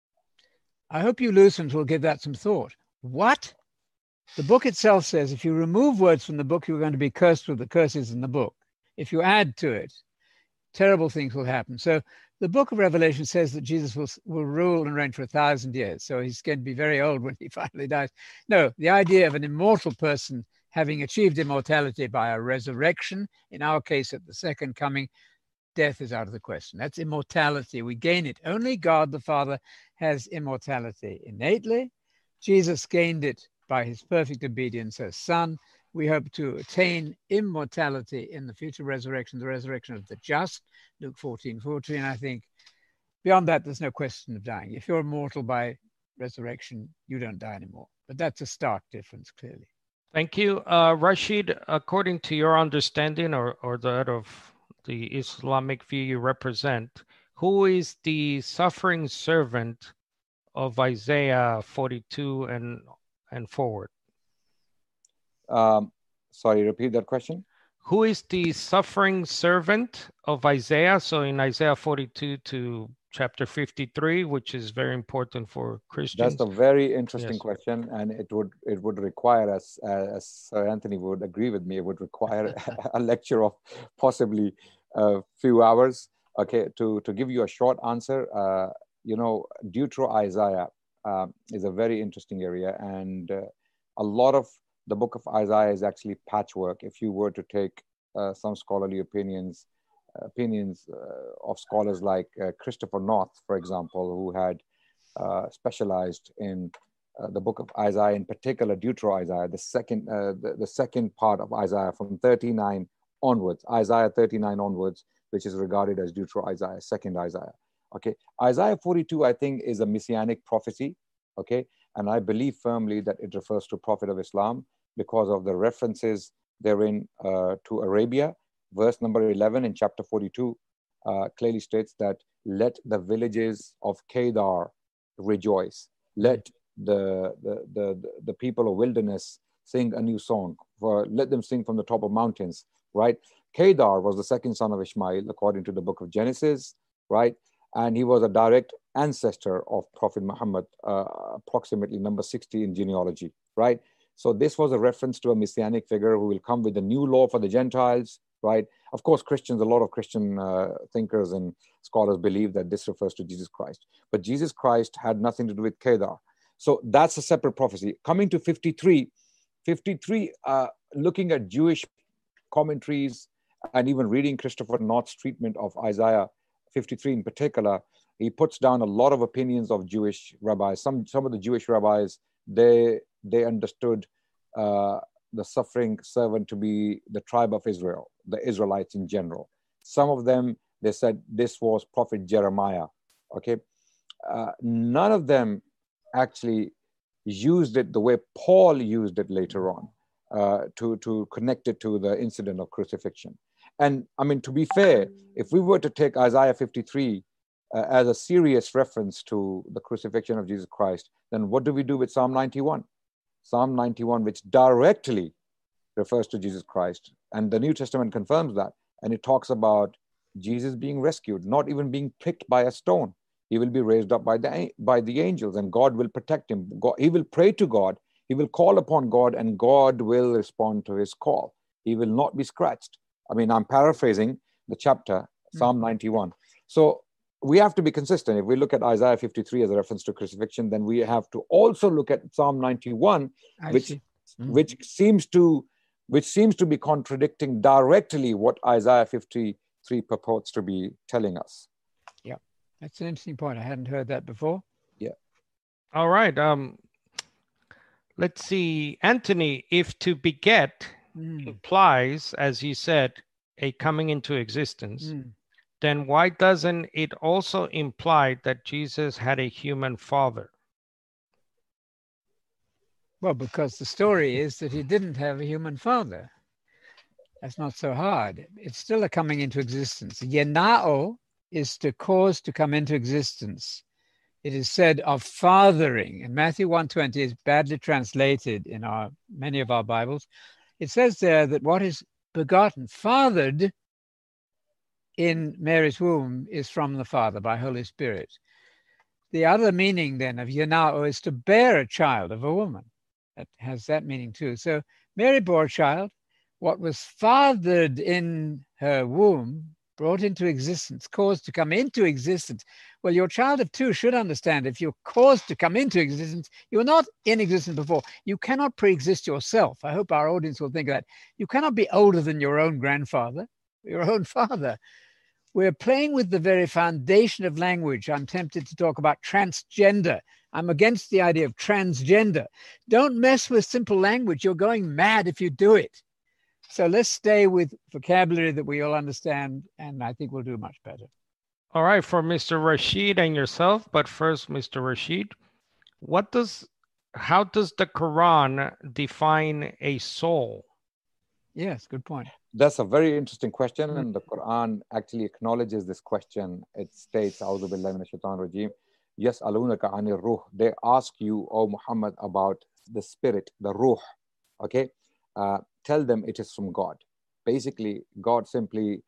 I hope you Lutherans will give that some thought. What? The book itself says if you remove words from the book, you're going to be cursed with the curses in the book. If you add to it, terrible things will happen. So The book of Revelation says that Jesus will rule and reign for 1,000 years. So he's going to be very old when he finally dies. No, the idea of an immortal person having achieved immortality by a resurrection, in our case at the second coming, death is out of the question. That's immortality. We gain it. Only God the Father has immortality innately. Jesus gained it by his perfect obedience as Son. We hope to attain immortality in the future resurrection, the resurrection of the just, Luke 14:14. I think beyond that, there's no question of dying. If you're immortal by resurrection, you don't die anymore. But that's a stark difference, clearly. Thank you. Rashid, according to your understanding or that of the Islamic view you represent, who is the suffering servant of Isaiah 42 and forward? Sorry, repeat that question. Who is the suffering servant of Isaiah? So in Isaiah 42 to chapter 53, which is very important for Christians. That's a very interesting question, and it would require us, as Sir Anthony would agree with me, it would require a lecture of possibly a few hours. Okay, to give you a short answer, Deutero-Isaiah is a very interesting area, and a lot of the book of Isaiah is actually patchwork. If you were to take some scholarly opinions of scholars like Christopher North, for example, who had specialized in the book of Isaiah, in particular Deutero-Isaiah, the second part of Isaiah from 39 onwards, Isaiah 39 onwards, which is regarded as Deutero-Isaiah, second Isaiah. Okay, Isaiah 42, I think, is a messianic prophecy. Okay, and I believe firmly that it refers to Prophet of Islam because of the references therein to Arabia. Verse number 11 in chapter 42 clearly states that let the villages of Kedar rejoice. Let the people of wilderness sing a new song. Let them sing from the top of mountains, right? Kedar was the second son of Ishmael, according to the book of Genesis, right? And he was a direct ancestor of Prophet Muhammad, approximately number 60 in genealogy, right? So this was a reference to a messianic figure who will come with a new law for the Gentiles, right? Of course, Christians, a lot of Christian thinkers and scholars believe that this refers to Jesus Christ. But Jesus Christ had nothing to do with Kedar. So that's a separate prophecy. Coming to 53, looking at Jewish commentaries and even reading Christopher North's treatment of Isaiah 53 in particular, he puts down a lot of opinions of Jewish rabbis. Some of the Jewish rabbis, they understood the suffering servant to be the tribe of Israel, the Israelites in general. Some of them, they said this was Prophet Jeremiah. Okay, none of them actually used it the way Paul used it later on to connect it to the incident of crucifixion. And I mean, to be fair, if we were to take Isaiah 53 as a serious reference to the crucifixion of Jesus Christ, then what do we do with Psalm 91? Psalm 91, which directly refers to Jesus Christ. And the New Testament confirms that. And it talks about Jesus being rescued, not even being pricked by a stone. He will be raised up by the angels, and God will protect him. He will pray to God. He will call upon God, and God will respond to his call. He will not be scratched. I mean, I'm paraphrasing the chapter, Psalm 91. So we have to be consistent. If we look at Isaiah 53 as a reference to crucifixion, then we have to also look at Psalm 91, which seems to be contradicting directly what Isaiah 53 purports to be telling us. Yeah, that's an interesting point. I hadn't heard that before. Yeah. All right. Let's see, Anthony, if to beget implies, as you said, a coming into existence, then why doesn't it also imply that Jesus had a human father? Well, because the story is that he didn't have a human father. That's not so hard. It's still a coming into existence. Yenao is to cause to come into existence. It is said of fathering, and Matthew 1:20 is badly translated in many of our Bibles. It says there that what is begotten, fathered in Mary's womb, is from the Father by Holy Spirit. The other meaning then of Yenao is to bear a child of a woman. That has that meaning too. So Mary bore a child. What was fathered in her womb brought into existence, caused to come into existence. Well, your child of 2 should understand if you're caused to come into existence, you're not in existence before. You cannot pre-exist yourself. I hope our audience will think of that. You cannot be older than your own grandfather, your own father. We're playing with the very foundation of language. I'm tempted to talk about transgender. I'm against the idea of transgender. Don't mess with simple language. You're going mad if you do it. So let's stay with vocabulary that we all understand, and I think we'll do much better. All right, for Mr. Rashid and yourself, but first, Mr. Rashid, how does the Quran define a soul? Yes, good point. That's a very interesting question, and the Quran actually acknowledges this question. It states, "A'udhu billahi minash shaitanir rajim, yas'alunaka 'anir ruh." They ask you, O Muhammad, about the spirit, the ruh. Okay, tell them it is from God. Basically, God simply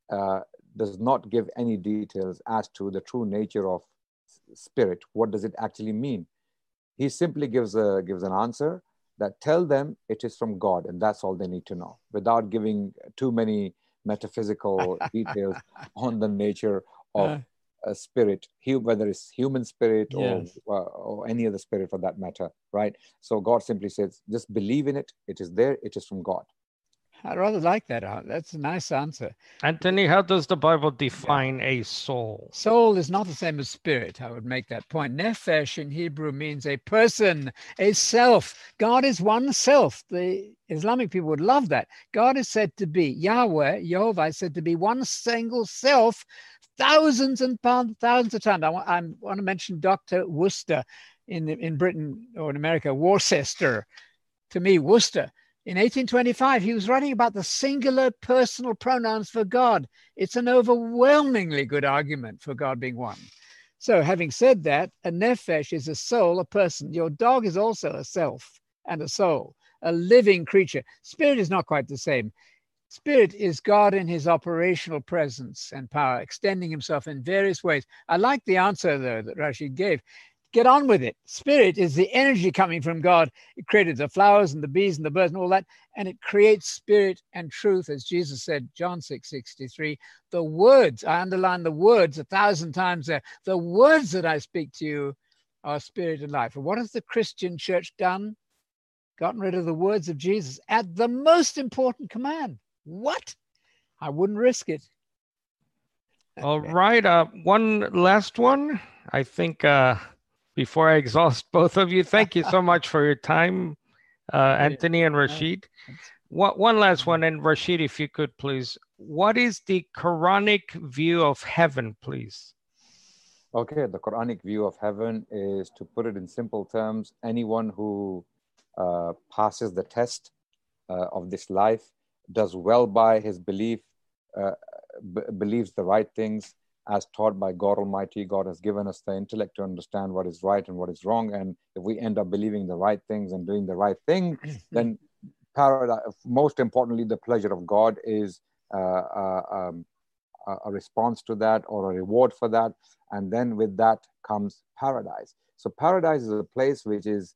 does not give any details as to the true nature of spirit. What does it actually mean? He simply gives an answer that tell them it is from God, and that's all they need to know, without giving too many metaphysical details on the nature of a spirit, whether it's human spirit or any other spirit for that matter, right? So God simply says, just believe in it. It is there. It is from God. I rather like that. That's a nice answer. Anthony, how does the Bible define a soul? Soul is not the same as spirit. I would make that point. Nefesh in Hebrew means a person, a self. God is one self. The Islamic people would love that. God is said to be, Jehovah is said to be one single self, thousands and thousands of times. I want to mention Dr. Worcester in Britain or in America, Worcester. To me, Worcester. In 1825, he was writing about the singular personal pronouns for God. It's an overwhelmingly good argument for God being one. So having said that, a nefesh is a soul, a person. Your dog is also a self and a soul, a living creature. Spirit is not quite the same. Spirit is God in his operational presence and power, extending himself in various ways. I like the answer, though, that Rashid gave. Get on with it. Spirit is the energy coming from God. It created the flowers and the bees and the birds and all that. And it creates spirit and truth, as Jesus said, John 6:63. The words, I underline the words 1,000 times there. The words that I speak to you are spirit and life. And what has the Christian church done? Gotten rid of the words of Jesus at the most important command. What? I wouldn't risk it. All right. One last one. I think before I exhaust both of you, thank you so much for your time, Anthony and Rashid. One last one, and Rashid, if you could please, what is the Quranic view of heaven, please? Okay, the Quranic view of heaven is, to put it in simple terms, anyone who passes the test of this life, does well by his belief, believes the right things, as taught by God Almighty. God has given us the intellect to understand what is right and what is wrong. And if we end up believing the right things and doing the right thing, then paradise, most importantly, the pleasure of God is a response to that, or a reward for that. And then with that comes paradise. So paradise is a place which is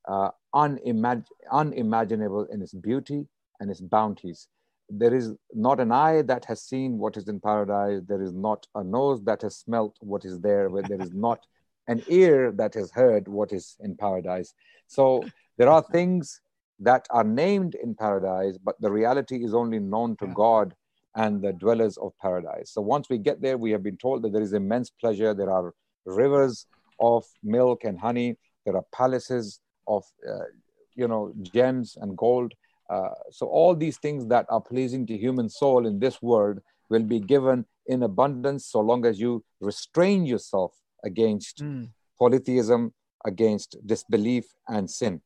unimaginable in its beauty and its bounties. There is not an eye that has seen what is in paradise. There is not a nose that has smelt what is there. There is not an ear that has heard what is in paradise. So there are things that are named in paradise, but the reality is only known to God and the dwellers of paradise. So once we get there, we have been told that there is immense pleasure. There are rivers of milk and honey. There are palaces of, gems and gold. So all these things that are pleasing to human soul in this world will be given in abundance, so long as you restrain yourself against polytheism, against disbelief and sin.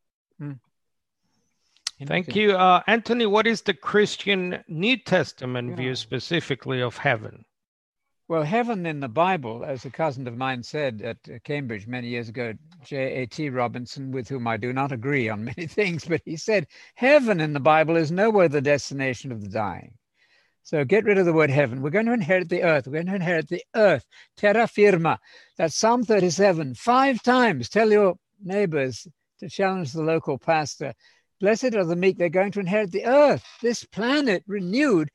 Thank you. Anthony, what is the Christian New Testament view specifically of heaven? Well, heaven in the Bible, as a cousin of mine said at Cambridge many years ago, J.A.T. Robinson, with whom I do not agree on many things, but he said, heaven in the Bible is nowhere the destination of the dying. So get rid of the word heaven. We're going to inherit the earth. We're going to inherit the earth. Terra firma. That's Psalm 37. 5 times. Tell your neighbors to challenge the local pastor. Blessed are the meek. They're going to inherit the earth, this planet renewed.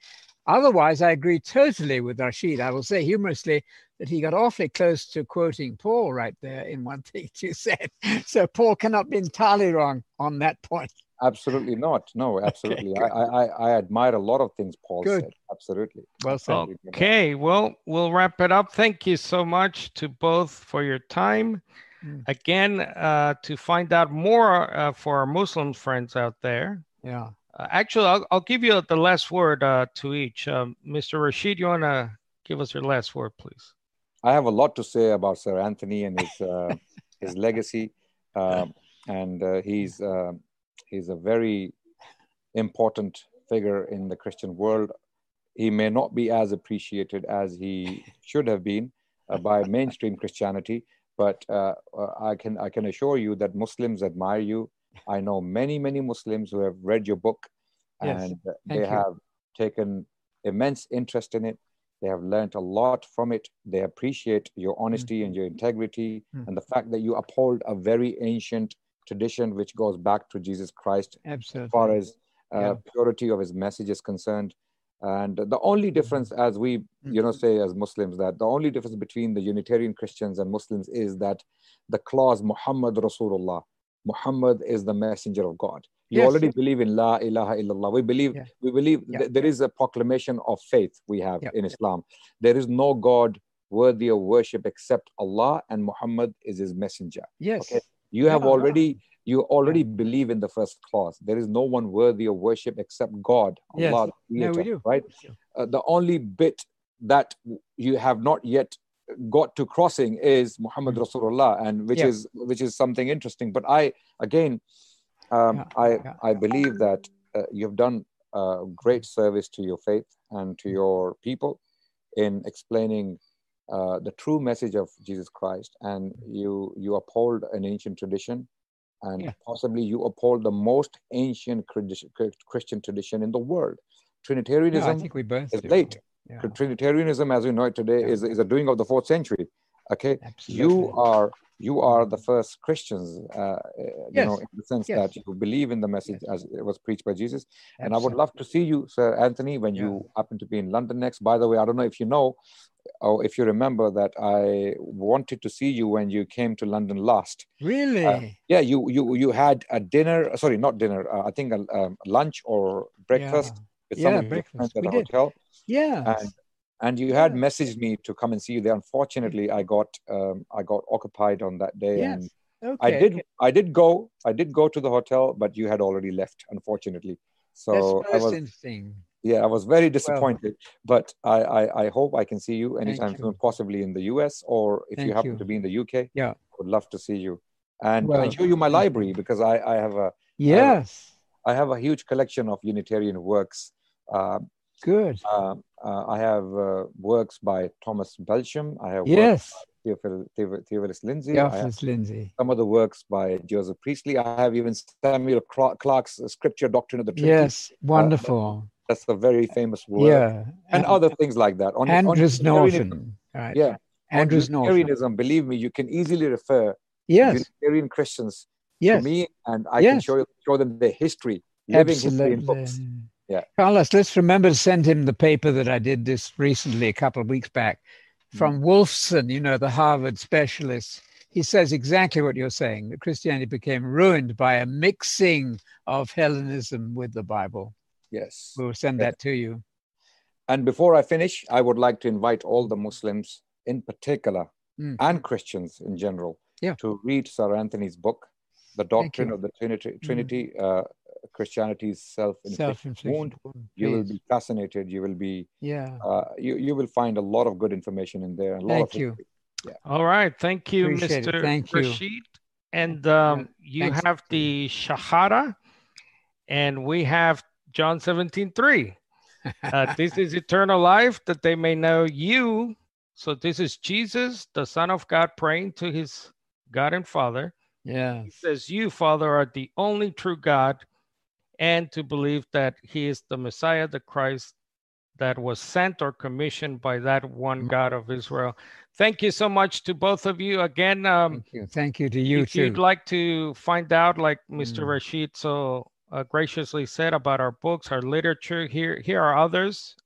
Otherwise, I agree totally with Rashid. I will say humorously that he got awfully close to quoting Paul right there in one thing you said. So Paul cannot be entirely wrong on that point. Absolutely not. No, absolutely. Okay, I admire a lot of things Paul Good. said. Absolutely. Well said. Okay, well, we'll wrap it up. Thank you so much to both for your time. Again, to find out more for our Muslim friends out there. Yeah. Actually, I'll give you the last word to each. Mr. Rashid, you want to give us your last word, please? I have a lot to say about Sir Anthony and his legacy, and he's a very important figure in the Christian world. He may not be as appreciated as he should have been by mainstream Christianity, but I can assure you that Muslims admire you. I know many Muslims who have read your book, and they have taken immense interest in it. They have learned a lot from it. They appreciate your honesty and your integrity, and the fact that you uphold a very ancient tradition which goes back to Jesus Christ. Absolutely. As far as purity of his message is concerned. And the only difference, as we say as Muslims, that the only difference between the Unitarian Christians and Muslims is that the clause Muhammad Rasulullah, Muhammad is the messenger of God. You already believe in La ilaha illallah. We believe there is a proclamation of faith we have in Islam. There is no God worthy of worship except Allah, and Muhammad is his messenger. Yes. Okay? You already believe in the first clause. There is no one worthy of worship except God, Allah, the Creator, we do. right? The only bit that you have not yet got to crossing is Muhammad Rasulullah, and which is something interesting. But I believe that you've done great service to your faith and to your people in explaining the true message of Jesus Christ, and you uphold an ancient tradition, and possibly you uphold the most ancient Christian tradition in the world. Trinitarianism I think we both is do. late. Trinitarianism, as we know it today, is a doing of the 4th century. Okay, Absolutely. you are the first Christians, in the sense that you believe in the message as it was preached by Jesus. And I would love to see you, Sir Anthony, when you happen to be in London next. By the way, I don't know if you know, or if you remember, that I wanted to see you when you came to London last. Really? You had a dinner, sorry, not dinner, I think a lunch or breakfast with some of your friends at the hotel. Yeah. And you had messaged me to come and see you there. Unfortunately, I got occupied on that day, and I did go to the hotel, but you had already left, unfortunately. So that's most interesting. Yeah, I was very disappointed, but I hope I can see you anytime soon, possibly in the US, or if you happen to be in the UK, I would love to see you and show you my library, because I have I have a huge collection of Unitarian works. Good. I have works by Thomas Belsham. I have works by Theophilus Lindsay. Some of the works by Joseph Priestley. I have even Samuel Clarke's Scripture Doctrine of the Trinity. Yes, wonderful. That's a very famous work. And other things like that. Andrews Norton. Right. Yeah. Andrews Norton. Unitarianism, believe me, you can easily refer Unitarian Christians to me, and I can show them their history, living history in books. Yeah. Carlos, let's remember to send him the paper that I did this recently, a couple of weeks back, from Wolfson, the Harvard specialist. He says exactly what you're saying, that Christianity became ruined by a mixing of Hellenism with the Bible. Yes. We'll send that to you. And before I finish, I would like to invite all the Muslims in particular, and Christians in general, to read Sir Anthony's book, The Doctrine of the Trinity, Christianity's self-inflicted wound. You will be fascinated. You will be, you will find a lot of good information in there. Thank you. Yeah. All right. Thank you, Appreciate Mr. Thank Rashid. you. And you have the Shahada, and we have John 17:3. This is eternal life, that they may know you. So this is Jesus, the Son of God, praying to his God and Father. Yeah. He says, you, Father, are the only true God, and to believe that he is the Messiah, the Christ that was sent or commissioned by that one God of Israel. Thank you so much to both of you. Again, thank you to you if too. you'd like to find out, like Mr. Rashid so graciously said, about our books, our literature, here are others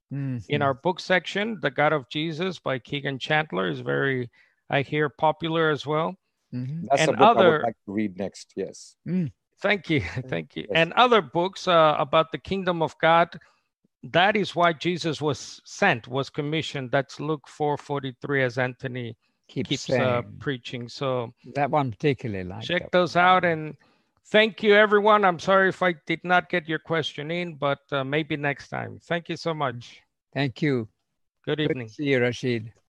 In our book section, The God of Jesus by Keegan Chandler is very, I hear, popular as well. That's And a book I other- would like to read next. Yes. Thank you. Thank you. Yes. And other books about the kingdom of God. That is why Jesus was sent, was commissioned. That's Luke 4:43, as Anthony keeps saying. preaching. So That one particularly like check that those out. And thank you, everyone. I'm sorry if I did not get your question in, but maybe next time. Thank you so much. Thank you. Good Good evening. to see you, Rashid.